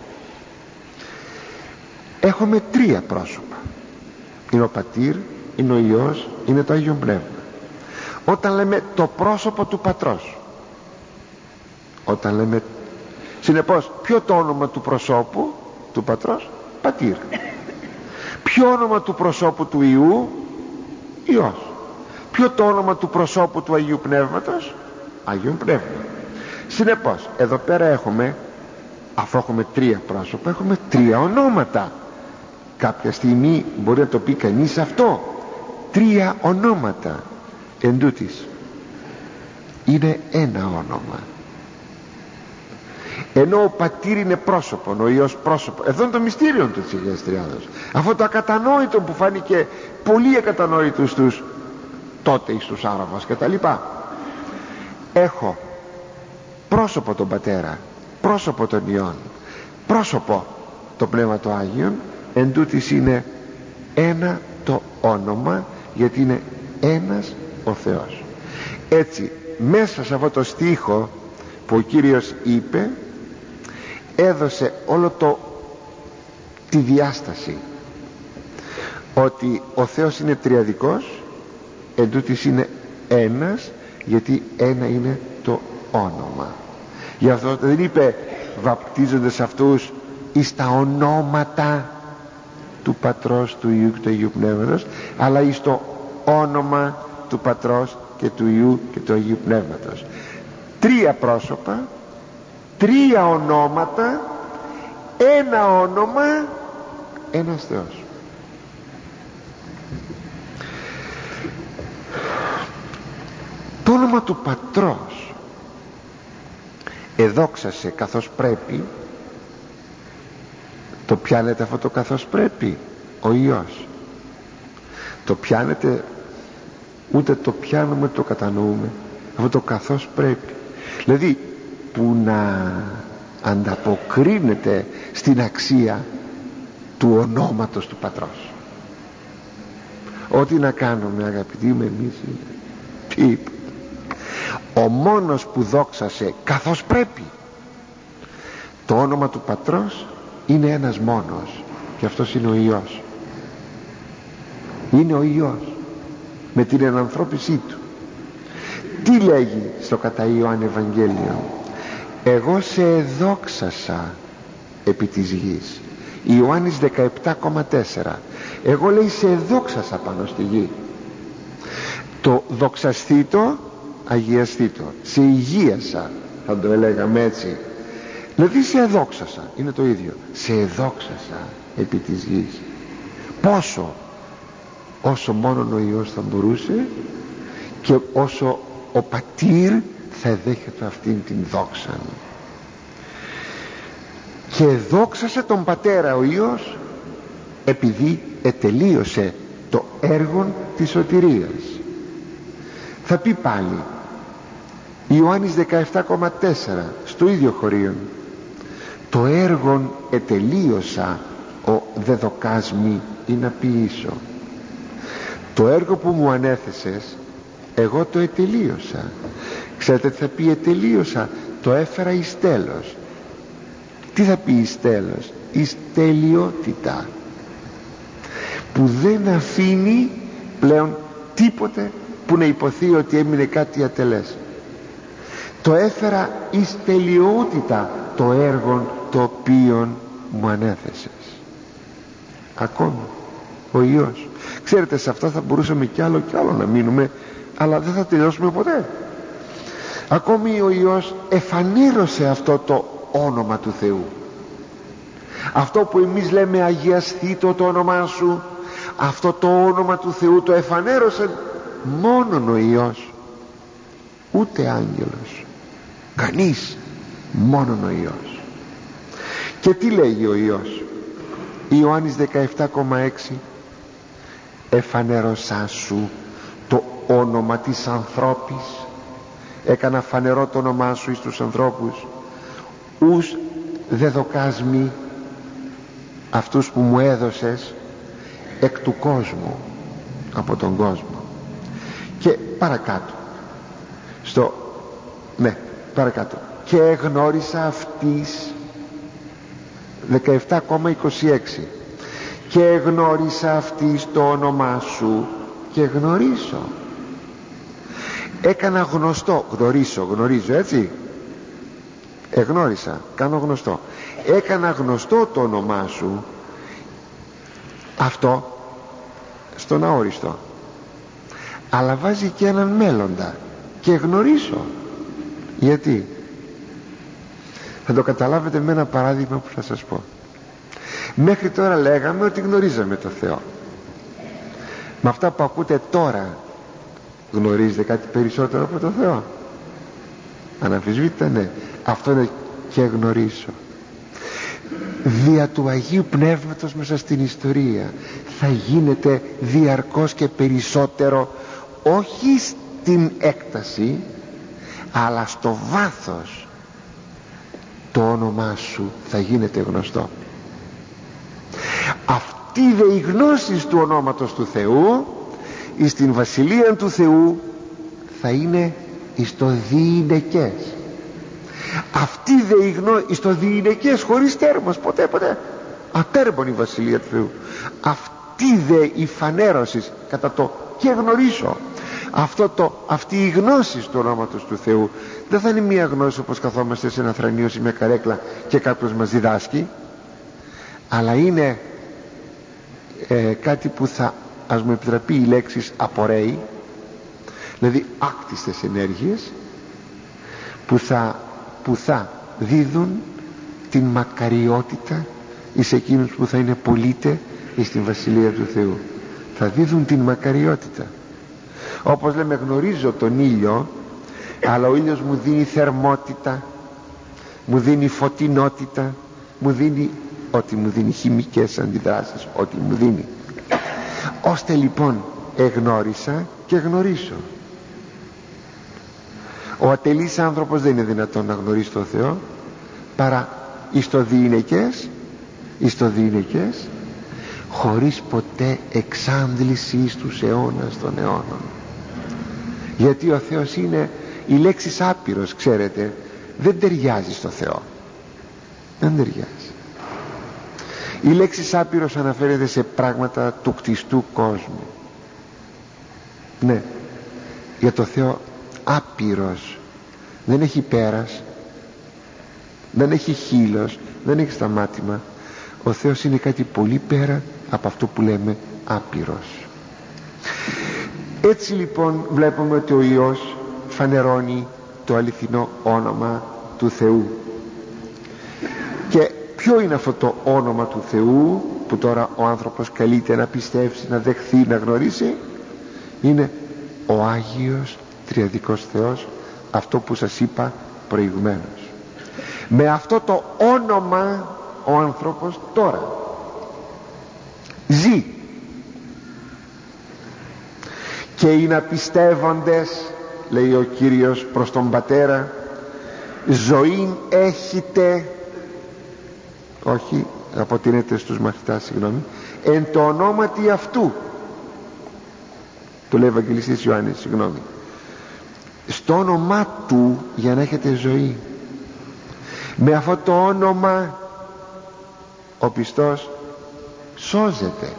Έχουμε τρία πρόσωπα. Είναι ο Πατήρ, είναι ο Υιός, είναι το Άγιον Πνεύμα. Όταν λέμε το πρόσωπο του Πατρός, όταν λέμε Συνεπώς, ποιο το όνομα του προσώπου του Πατρός? Πατήρ. Ποιο όνομα του προσώπου του Υιού? Υιός. Ποιο το όνομα του προσώπου του Αγίου Πνεύματος? Άγιον Πνεύμα. Συνεπώς, εδώ πέρα έχουμε, αφού έχουμε τρία πρόσωπα, έχουμε τρία ονόματα. Κάποια στιγμή μπορεί να το πει κανείς αυτό, τρία ονόματα. Εν τούτοις, είναι ένα όνομα. Ενώ ο Πατήρ είναι πρόσωπο, ο Υιός πρόσωπο. Εδώ είναι το μυστήριο του της Αγίας Τριάδος. Αυτό το ακατανόητο που φάνηκε πολύ ακατανόητο στους τότε εις τους Άραβας και τα λοιπά. Έχω πρόσωπο τον Πατέρα, πρόσωπο τον Υιόν, πρόσωπο το Πνεύμα το Άγιον. Εν τούτοις είναι ένα το όνομα, γιατί είναι ένας ο Θεός. Έτσι, μέσα σε αυτό το στίχο που ο Κύριος είπε, έδωσε όλο το τη διάσταση ότι ο Θεός είναι τριαδικός, εν τούτοις είναι ένας, γιατί ένα είναι το όνομα. Γι' αυτό δεν είπε βαπτίζονται σε αυτούς εις τα ονόματα του Πατρός, του Υιού και του Αγίου Πνεύματος, αλλά εις το όνομα του Πατρός και του Υιού και του Αγίου Πνεύματος. Τρία πρόσωπα, τρία ονόματα, ένα όνομα, ένας Θεός. Το όνομα του Πατρός εδόξασε καθώς πρέπει. Το πιάνετε αυτό το καθώς πρέπει? Ο Υιός το πιάνετε? Ούτε το πιάνουμε, το κατανοούμε αυτό το καθώς πρέπει, δηλαδή που να ανταποκρίνεται στην αξία του ονόματος του Πατρός. Ό,τι να κάνουμε, αγαπητοί μου, εμείς τι, ο μόνος που δόξασε καθώς πρέπει το όνομα του Πατρός είναι ένας μόνος, και αυτός είναι ο Υιός. Είναι ο Υιός με την ενανθρώπισή του. Τι λέγει στο κατά Ιωάννη Ευαγγέλιο? Εγώ σε εδόξασα επί της γης. Ιωάννης δεκαεπτά κόμμα τέσσερα. Εγώ, λέει, σε εδόξασα πάνω στη γη. Το δοξαστήτω, αγιαστήτω, σε υγείασα, θα το έλεγαμε έτσι. Δηλαδή σε εδόξασα, είναι το ίδιο. Σε εδόξασα επί της γης. Πόσο? Όσο μόνον ο Υιός θα μπορούσε και όσο ο Πατήρ θα δέχεται αυτήν την δόξα. Και δόξασε τον Πατέρα ο Υιός επειδή ετελείωσε το έργο της σωτηρίας. Θα πει πάλι Ιωάννης δεκαεπτά κόμμα τέσσερα στο ίδιο χωρίον, το έργον ετελείωσα ο δεδοκάσμι ή να ποιήσω. Το έργο που μου ανέθεσες εγώ το ετελείωσα. Ξέρετε τι θα πει ετελείωσα? Το έφερα εις τέλος. Τι θα πει εις τέλος? Εις τελειότητα, που δεν αφήνει πλέον τίποτε που να υποθεί ότι έμεινε κάτι ατελές. Το έφερα εις τελειότητα το έργο το οποίο μου ανέθεσες. Ακόμα ο Υιός. Ξέρετε, σε αυτά θα μπορούσαμε κι άλλο κι άλλο να μείνουμε, αλλά δεν θα τελειώσουμε ποτέ. Ακόμη ο Υιός εφανήρωσε αυτό το όνομα του Θεού, αυτό που εμείς λέμε αγιαστήτω το όνομά σου, αυτό το όνομα του Θεού το εφανέρωσε μόνον ο Υιός, ούτε άγγελος, κανείς, μόνον ο Υιός. Και τι λέγει ο Υιός? Ιωάννης δεκαεπτά κόμμα έξι, εφανέρωσά σου το όνομα της ανθρώπης, έκανα φανερό το όνομά σου εις τους ανθρώπους, ους δεδοκάσμι, αυτούς που μου έδωσες εκ του κόσμου, από τον κόσμο. Και παρακάτω στο ναι παρακάτω, και εγνώρισα αυτής, δεκαεπτά κόμμα είκοσι έξι, και εγνώρισα αυτής το όνομά σου και γνωρίσω. Έκανα γνωστό, γνωρίσω, γνωρίζω, έτσι. εγνώρισα, κάνω γνωστό, έκανα γνωστό το όνομά σου, αυτό στον αόριστο, αλλά βάζει και έναν μέλλοντα, και γνωρίσω. Γιατί? Θα το καταλάβετε με ένα παράδειγμα που θα σας πω. Μέχρι τώρα λέγαμε ότι γνωρίζαμε το Θεό. Με αυτά που ακούτε τώρα, γνωρίζετε κάτι περισσότερο από το Θεό? Αναμφισβήτητα ναι. Αυτό είναι και γνωρίσω. Δια του Αγίου Πνεύματος μέσα στην ιστορία θα γίνεται διαρκώς και περισσότερο, όχι στην έκταση αλλά στο βάθος, το όνομά σου θα γίνεται γνωστό. Αυτή δε η γνώση του ονόματος του Θεού εις την Βασιλεία του Θεού θα είναι εις το διηνεκές. Αυτή δε η γνώση εις το διηνεκές, χωρίς τέρμος, ποτέ ποτέ, ατέρμον η Βασιλεία του Θεού. Αυτή δε η φανέρωση κατά το και γνωρίσω, αυτό το, αυτή η γνώση του ονόματος του Θεού δεν θα είναι μια γνώση όπως καθόμαστε σε ένα θρανείο ή μια καρέκλα και κάποιος μας διδάσκει, αλλά είναι ε, κάτι που θα, ας μου επιτραπεί η λέξη, απορρέει, δηλαδή άκτιστες ενέργειες που θα, που θα δίδουν την μακαριότητα εις εκείνους που θα είναι πολίτε εις την Βασιλεία του Θεού. Θα δίδουν την μακαριότητα. Όπως λέμε, γνωρίζω τον ήλιο, αλλά ο ήλιος μου δίνει θερμότητα, μου δίνει φωτεινότητα, μου δίνει ό,τι μου δίνει, χημικές αντιδράσεις, ό,τι μου δίνει. Ώστε λοιπόν εγνώρισα και γνωρίσω. Ο ατελής άνθρωπος δεν είναι δυνατόν να γνωρίσει τον Θεό παρά εις το διηνεκές, εις το διηνεκές, χωρίς ποτέ εξάντληση εις τους αιώνας των αιώνων. Γιατί ο Θεός είναι, η λέξη άπειρος, ξέρετε, δεν ταιριάζει στο Θεό, δεν ταιριάζει. Η λέξη άπειρος αναφέρεται σε πράγματα του κτιστού κόσμου. Ναι, για το Θεό άπειρος δεν έχει πέρας, δεν έχει χείλος, δεν έχει σταμάτημα. Ο Θεός είναι κάτι πολύ πέρα από αυτό που λέμε άπειρος. Έτσι λοιπόν βλέπουμε ότι ο Υιός φανερώνει το αληθινό όνομα του Θεού. Και ποιο είναι αυτό το όνομα του Θεού που τώρα ο άνθρωπος καλείται να πιστέψει, να δεχθεί, να γνωρίσει? Είναι ο Άγιος Τριαδικός Θεός, αυτό που σας είπα προηγουμένως. Με αυτό το όνομα ο άνθρωπος τώρα ζει, και οι να πιστεύοντες, λέει ο Κύριος προς τον Πατέρα, ζωήν έχετε, όχι αποτείνεται στους μαθητάς, συγγνώμη, εν το ονόματι αυτού, το λέει ο Ευαγγελιστής Ιωάννης, συγγνώμη, στο όνομά του, για να έχετε ζωή. Με αυτό το όνομα ο πιστός σώζεται.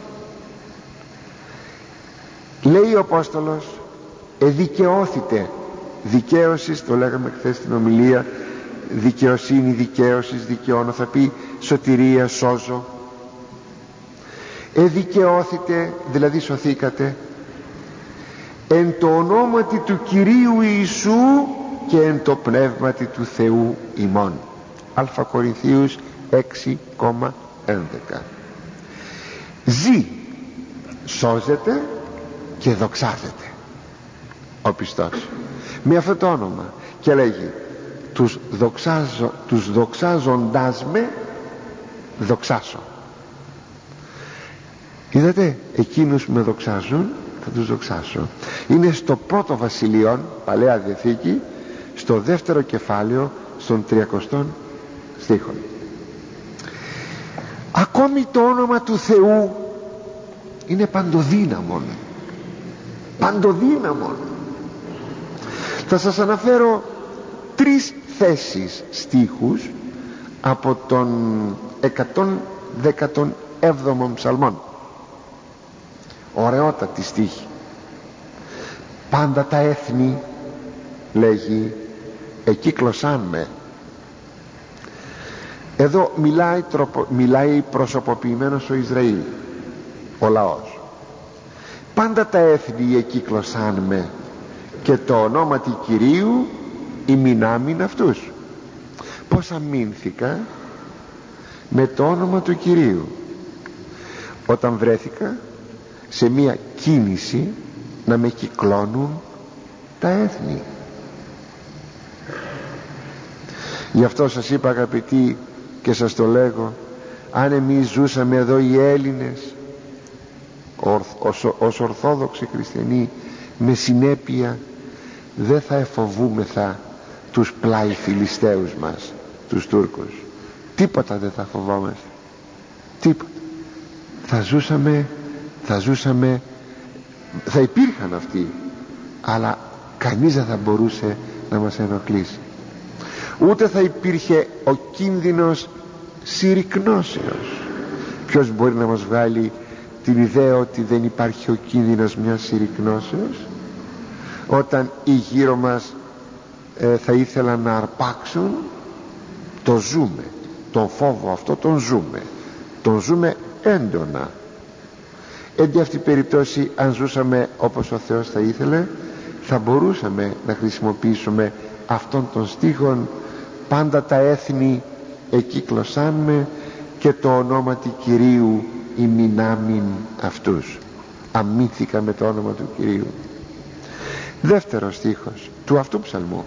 Λέει ο Απόστολος, εδικαιώθητε. Δικαίωσης, το λέγαμε χθες στην ομιλία, δικαιοσύνη, δικαίωσης, δικαιώνω, θα πει σωτηρία, σώζω. Εδικαιώθητε, δηλαδή σωθήκατε, εν το ονόματι του Κυρίου Ιησού και εν το πνεύματι του Θεού ημών. Α Κορινθίους έξι έντεκα. Ζει, σώζεται και δοξάζεται ο πιστός με αυτό το όνομα, και λέγει τους, δοξάζω, τους δοξάζοντάς με δοξάσω. Είδατε, εκείνους που με δοξάζουν θα τους δοξάσω. Είναι στο πρώτο Βασιλείον, Παλαιά Διαθήκη, στο δεύτερο κεφάλαιο, στον τριακοστό στίχο. Ακόμη το όνομα του Θεού είναι παντοδύναμον, παντοδύναμον. Θα σας αναφέρω τρεις θέσεις στίχους από τον εκατόν δεκαεπτό ψαλμόν. Ωραιότατη στίχη. Πάντα τα έθνη, λέγει, εκύκλωσάν με, Εδώ μιλάει, τροπο, μιλάει προσωποποιημένος ο Ισραήλ, ο λαός. Πάντα τα έθνη εκύκλωσαν με, και το ονόματι Κυρίου ημινάμιν αυτούς. Πώς αμήνθηκα? Με το όνομα του Κυρίου, όταν βρέθηκα σε μία κίνηση να με κυκλώνουν τα έθνη. Γι' αυτό σας είπα, αγαπητοί, και σας το λέγω, αν εμείς ζούσαμε εδώ οι Έλληνες ως, ως Ορθόδοξοι Χριστιανοί με συνέπεια, δεν θα εφοβούμεθα τους πλάι Φιλιστέους μας, τους Τούρκους. Τίποτα δεν θα φοβόμαστε, τίποτα. Θα ζούσαμε, θα ζούσαμε, θα υπήρχαν αυτοί, αλλά κανείς δεν θα μπορούσε να μας ενοχλήσει. Ούτε θα υπήρχε ο κίνδυνος συρρικνώσεως. Ποιος μπορεί να μας βγάλει την ιδέα ότι δεν υπάρχει ο κίνδυνος μιας συρρικνώσεως, όταν οι γύρω μας ε, θα ήθελαν να αρπάξουν? Το ζούμε, τον φόβο αυτό τον ζούμε, τον ζούμε έντονα. Εν αυτή περίπτωση, αν ζούσαμε όπως ο Θεός θα ήθελε, θα μπορούσαμε να χρησιμοποιήσουμε αυτόν τον στίχον, πάντα τα έθνη εκύκλωσάν με και το ονόματι Κυρίου ημινάμιν αυτούς. Αμήνθηκα με το όνομα του Κυρίου. Δεύτερος στίχος του αυτού ψαλμού: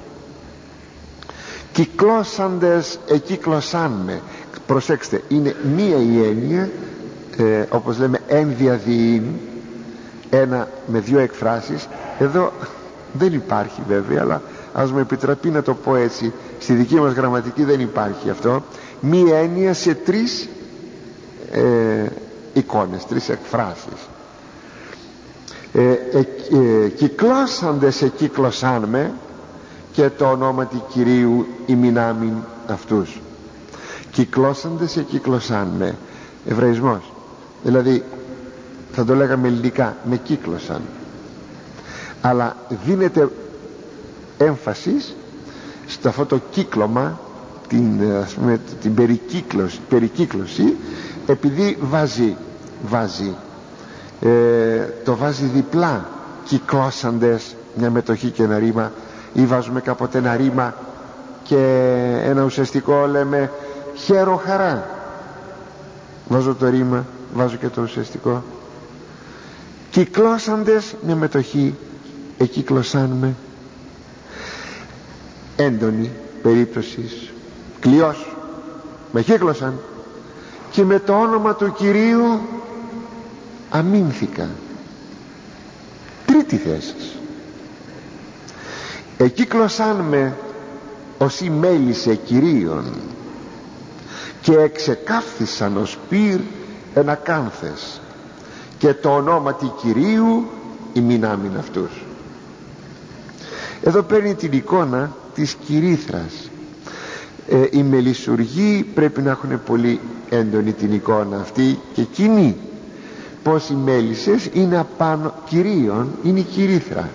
κυκλώσαντες εκύκλωσάν με. Προσέξτε, είναι μία η έννοια, ε, όπως λέμε ένδια διήν, ένα με δύο εκφράσεις. Εδώ δεν υπάρχει βέβαια, αλλά ας μου επιτραπεί να το πω έτσι, στη δική μας γραμματική δεν υπάρχει αυτό. Μία έννοια σε τρεις ε, εικόνες, τρεις εκφράσεις. ε, ε, ε, κυκλώσαντες εκύκλωσάν με και το ονόματι Κυρίου ημινάμιν αυτούς. Κυκλώσαντες εκύκλωσάν με, εβραϊσμός, δηλαδή θα το λέγαμε ελληνικά, με κύκλωσαν, αλλά δίνεται έμφαση στο αυτό το κύκλωμα, την, ας πούμε, την περικύκλωση, περικύκλωση, επειδή βάζει, βάζει ε, το βάζει διπλά. Κυκλώσαντες, μια μετοχή και ένα ρήμα, ή βάζουμε κάποτε ένα ρήμα και ένα ουσιαστικό, λέμε χαίρο χαρά, βάζω το ρήμα, βάζω και το ουσιαστικό. Κυκλώσαντες, μια μετοχή, εκύκλωσάν με, έντονη περίπτωση, κλειός, με κύκλωσαν, και με το όνομα του Κυρίου αμήνθηκα. Τρίτη θέση: εκύκλωσάν με όσοι μέλησε Κυρίων και εξεκάφθησαν ως πυρ ενακάνθες και το ονόματι Κυρίου ημινάμιν αυτούς. Εδώ παίρνει την εικόνα της κυρίθρας. ε, οι μελισσουργοί πρέπει να έχουν πολύ έντονη την εικόνα αυτή και κοινή, πως οι μέλισσες είναι απάνω Κυρίων, είναι η κυρίθρα,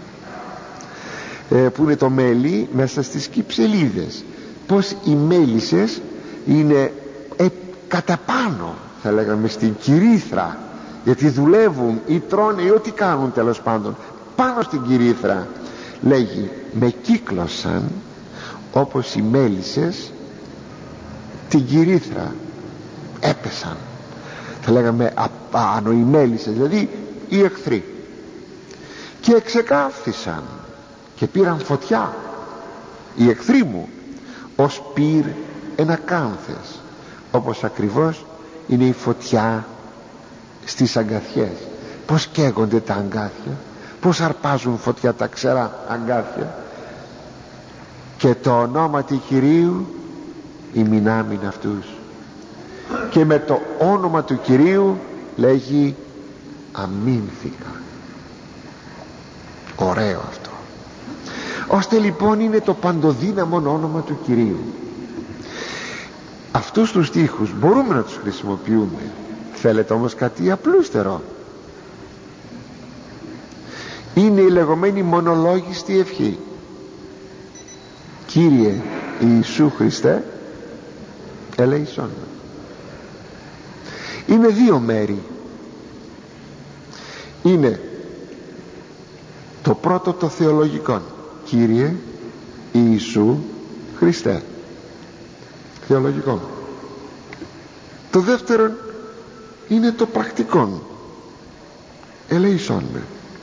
ε, που είναι το μέλι μέσα στις κυψελίδες, πως οι μέλισσες είναι ε, κατά πάνω, θα λέγαμε, στην κυρίθρα, γιατί δουλεύουν ή τρώνε ή ό,τι κάνουν τέλος πάντων πάνω στην κυρίθρα. Λέγει με κύκλωσαν όπως οι μέλισσες την κυρίθρα, έπεσαν, θα λέγαμε απάνω οι μέλισσες, δηλαδή οι εχθροί, και εξεκάφθησαν και πήραν φωτιά οι εχθροί μου ως πυρ ενακάνθες, όπως ακριβώς είναι η φωτιά στις αγκαθιές. Πως καίγονται τα αγκάθια, πως αρπάζουν φωτιά τα ξερά αγκάθια, και το ονόματι Κυρίου ημινάμιν αυτούς. Και με το όνομα του Κυρίου λέγει αμήνθηκα. Ωραίο αυτό. Ώστε λοιπόν είναι το παντοδύναμο όνομα του Κυρίου. Αυτούς τους στίχους μπορούμε να τους χρησιμοποιούμε. Θέλετε όμως κάτι απλούστερο? Είναι η λεγόμενη μονολόγιστη ευχή: Κύριε Ιησού Χριστέ, ελέησόν με. Είναι δύο μέρη. Είναι το πρώτο το θεολογικό, Κύριε Ιησού Χριστέ, θεολογικό. Το δεύτερο είναι το πρακτικό, ελέησόν με.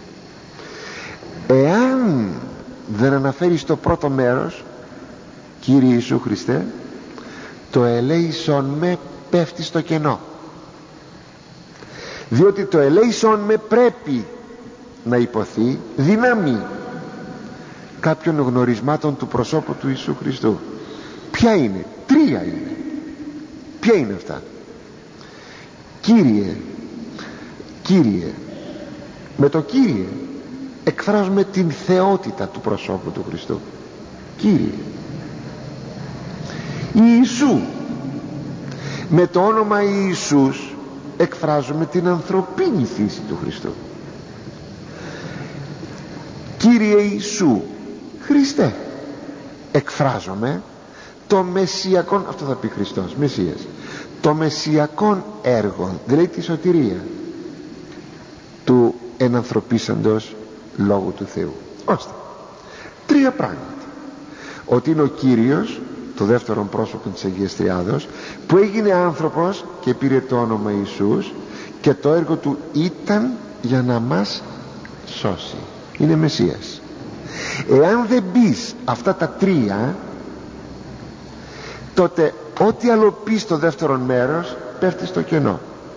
Εάν δεν αναφέρει στο πρώτο μέρος, Κύριε Ιησού Χριστέ, το ελέησόν με πέφτει στο κενό, διότι το ελέησόν με πρέπει να υποθεί δυνάμει κάποιων γνωρισμάτων του προσώπου του Ιησού Χριστού. Ποια είναι? Τρία είναι. Ποια είναι αυτά? Κύριε, Κύριε. Με το Κύριε εκφράζουμε την θεότητα του προσώπου του Χριστού. Κύριε. Ιησού. Με το όνομα Ιησούς εκφράζουμε την ανθρωπίνη φύση του Χριστού. Κύριε Ιησού Χριστέ, εκφράζομαι το μεσσιακό, αυτό θα πει Χριστός, Μεσσίας, το μεσσιακό έργο, δηλαδή τη σωτηρία του ενανθρωπίσαντος Λόγου του Θεού. Ώστε τρία πράγματα: ότι είναι ο Κύριος, το δεύτερο πρόσωπο της Αγίας Τριάδος, που έγινε άνθρωπος και πήρε το όνομα Ιησούς, και το έργο του ήταν για να μας σώσει. Είναι Μεσσίας. Εάν δεν μπεις αυτά τα τρία, τότε ό,τι άλλο πεις στο δεύτερο μέρος πέφτει στο κενό.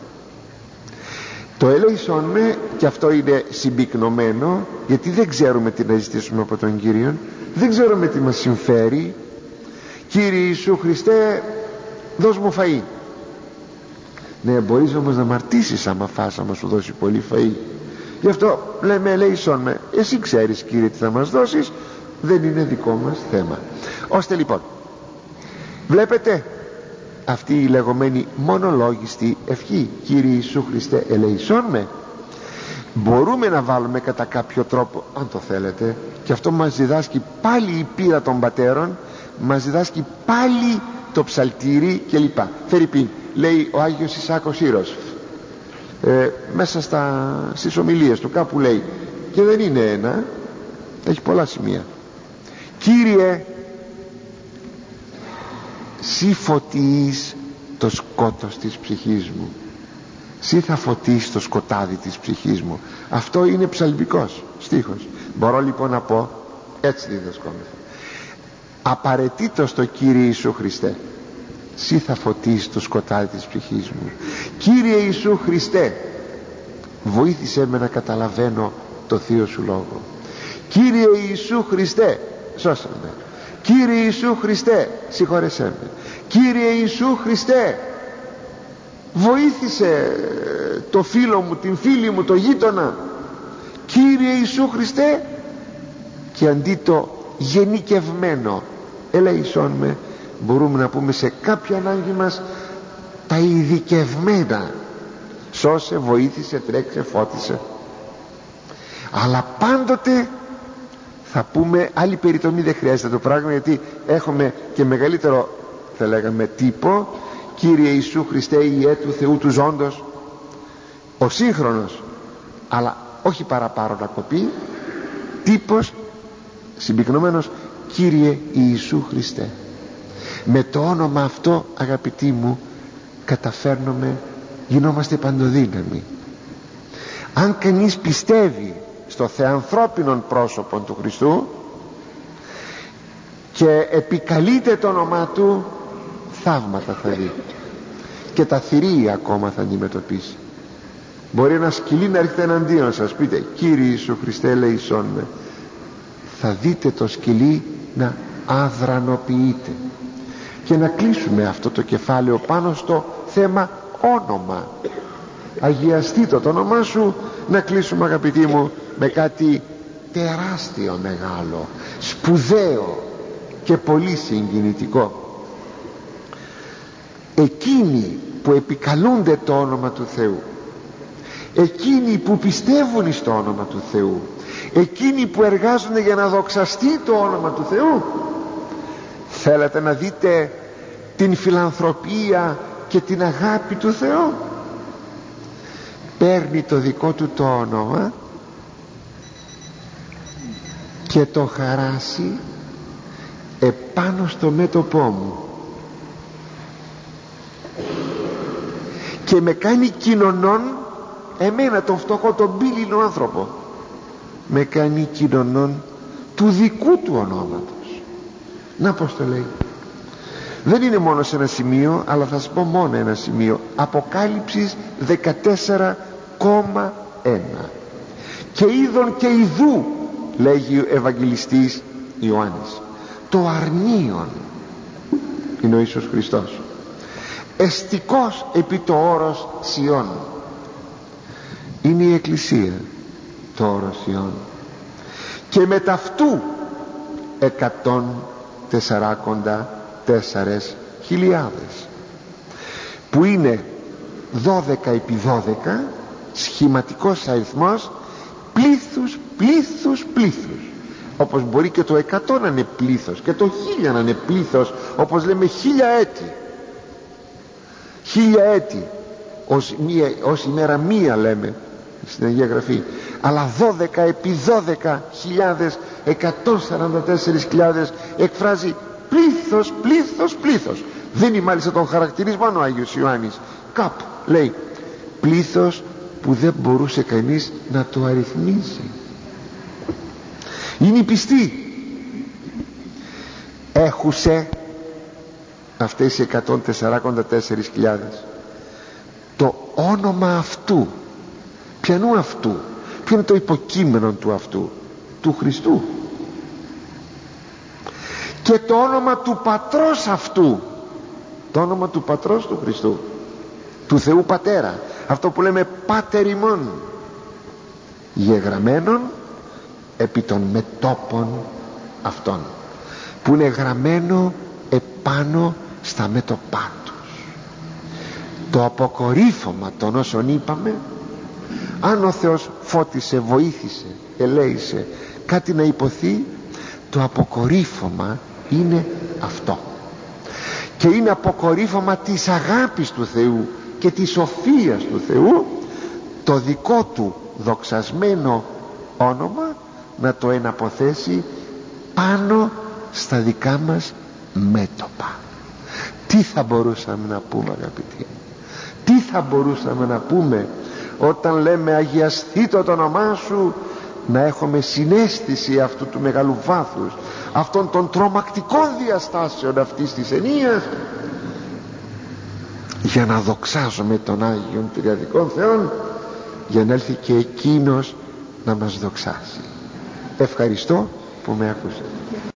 Το ελέησόν με, και αυτό είναι συμπυκνωμένο, γιατί δεν ξέρουμε τι να ζητήσουμε από τον Κύριο, δεν ξέρουμε τι μας συμφέρει. Κύριε Ιησού Χριστέ, δώσ' μου φαΐ. Ναι, μπορείς όμως να μαρτήσεις άμα φας, άμα σου δώσει πολύ φαΐ. Γι' αυτό λέμε ελέησόν με. Εσύ ξέρεις, Κύριε, τι θα μας δώσεις, δεν είναι δικό μας θέμα. Ώστε λοιπόν, βλέπετε, αυτή η λεγόμενη μονολόγιστη ευχή, Κύριε Ιησού Χριστέ, ελέησόν με, μπορούμε να βάλουμε κατά κάποιο τρόπο, αν το θέλετε, και αυτό μας διδάσκει πάλι η πείρα των πατέρων, μας διδάσκει πάλι το ψαλτήρι κλπ. Φερρυπίν, λέει ο Άγιος Ισάκος Ήρος, ε, μέσα στα, στις ομιλίες του κάπου λέει, και δεν είναι ένα, έχει πολλά σημεία: Κύριε, Συ φωτίεις το σκότος της ψυχής μου, Συ θα φωτίεις το σκοτάδι της ψυχής μου. Αυτό είναι ψαλμικός στίχος. Μπορώ λοιπόν να πω, έτσι διδασκόμεθα, απαραίτητος το Κύριε Ιησού Χριστέ, Συ θα φωτίεις το σκοτάδι της ψυχής μου. Κύριε Ιησού Χριστέ, βοήθησέ με να καταλαβαίνω το Θείο Σου Λόγο. Κύριε Ιησού Χριστέ, σώσε με. Κύριε Ιησού Χριστέ, συγχώρεσέ με. Κύριε Ιησού Χριστέ, βοήθησε το φίλο μου, την φίλη μου, το γείτονα. Κύριε Ιησού Χριστέ. Και αντί το γενικευμένο ελέησόν με, μπορούμε να πούμε σε κάποια ανάγκη μας τα ειδικευμένα: σώσε, βοήθησε, τρέξε, φώτισε. Αλλά πάντοτε θα πούμε, άλλη περιτομή δεν χρειάζεται το πράγμα, γιατί έχουμε και μεγαλύτερο, θα λέγαμε, τύπο. Κύριε Ιησού Χριστέ, Υιέ του Θεού του ζώντος, ο σύγχρονος, αλλά όχι παραπάνω να κοπεί, τύπος συμπυκνωμένος: Κύριε Ιησού Χριστέ. Με το όνομα αυτό, αγαπητοί μου, καταφέρνουμε, γινόμαστε παντοδύναμοι. Αν κανείς πιστεύει στο θεανθρώπινον πρόσωπο του Χριστού και επικαλείται το όνομά Του, θαύματα θα δει, και τα θηρία ακόμα θα αντιμετωπίσει. Μπορεί ένα σκυλί να έρχεται εναντίον σας, πείτε Κύριε Ιησού Χριστέ, ελέησόν με, θα δείτε το σκυλί να αδρανοποιείται. Και να κλείσουμε αυτό το κεφάλαιο πάνω στο θέμα όνομα. Αγιαστήτω το όνομά Σου. Να κλείσουμε, αγαπητοί μου, με κάτι τεράστιο, μεγάλο, σπουδαίο και πολύ συγκινητικό. Εκείνοι που επικαλούνται το όνομα του Θεού, εκείνοι που πιστεύουν στο όνομα του Θεού, εκείνοι που εργάζονται για να δοξαστεί το όνομα του Θεού, θέλετε να δείτε την φιλανθρωπία και την αγάπη του Θεού. Παίρνει το δικό του το όνομα και το χαράσει επάνω στο μέτωπό μου και με κάνει κοινωνών, εμένα τον φτωχό, τον πύληνο άνθρωπο, με κάνει κοινωνών του δικού του ονόματος. Να πως το λέει. Δεν είναι μόνο σε ένα σημείο, αλλά θα σας πω μόνο ένα σημείο. Αποκάλυψης δεκατέσσερα κόμμα ένα. Και είδον και ιδού, λέγει ο Ευαγγελιστής Ιωάννης, το αρνίον είναι ο Ιησούς Χριστός, εστικός επί το όρος Σιών. Είναι η Εκκλησία το όρος Σιών, και με ταυτού εκατόν τεσσαράκοντα τέσσερες χιλιάδες, που είναι δώδεκα επί δώδεκα, σχηματικός αριθμός πλήθους, πλήθους, πλήθους. Όπως μπορεί και το εκατό να είναι πλήθος και το χίλια να είναι πλήθος, όπως λέμε χίλια έτη, χίλια έτη ως, μία, ως ημέρα μία λέμε στην Αγία Γραφή, αλλά δώδεκα επί δώδεκα χιλιάδες, εκατόν σαράντα τέσσερες χιλιάδες εκφράζει πλήθος, πλήθος, πλήθος. Δίνει μάλιστα τον χαρακτηρισμό ο Άγιος Ιωάννης κάπου, λέει πλήθος που δεν μπορούσε κανείς να το αριθμίσει. Είναι οι πιστοί. Έχουσε αυτές οι εκατόν τεσσαράκοντα τέσσερες χιλιάδες το όνομα αυτού. Ποιανού αυτού? Ποιο είναι το υποκείμενο του αυτού? Του Χριστού. Και το όνομα του πατρός αυτού, το όνομα του πατρός του Χριστού, του Θεού Πατέρα, αυτό που λέμε Πάτερ ημών, γεγραμμένον επί των μετώπων αυτών, που είναι γραμμένο επάνω στα μέτωπά τους. Το αποκορύφωμα των όσων είπαμε, αν ο Θεός φώτισε, βοήθησε, ελέησε κάτι να υποθεί, το αποκορύφωμα είναι αυτό. Και είναι αποκορύφωμα της αγάπης του Θεού και της σοφίας του Θεού, το δικό του δοξασμένο όνομα να το εναποθέσει πάνω στα δικά μας μέτωπα. Τι θα μπορούσαμε να πούμε, αγαπητοί? Τι θα μπορούσαμε να πούμε όταν λέμε αγιαστήτω το όνομά σου, να έχουμε συναίσθηση αυτού του μεγάλου βάθους, αυτών των τρομακτικών διαστάσεων αυτής της ενίας, για να δοξάζουμε τον Άγιον Τριαδικών Θεόν, για να έλθει και Εκείνος να μας δοξάσει. Ευχαριστώ που με ακούσατε.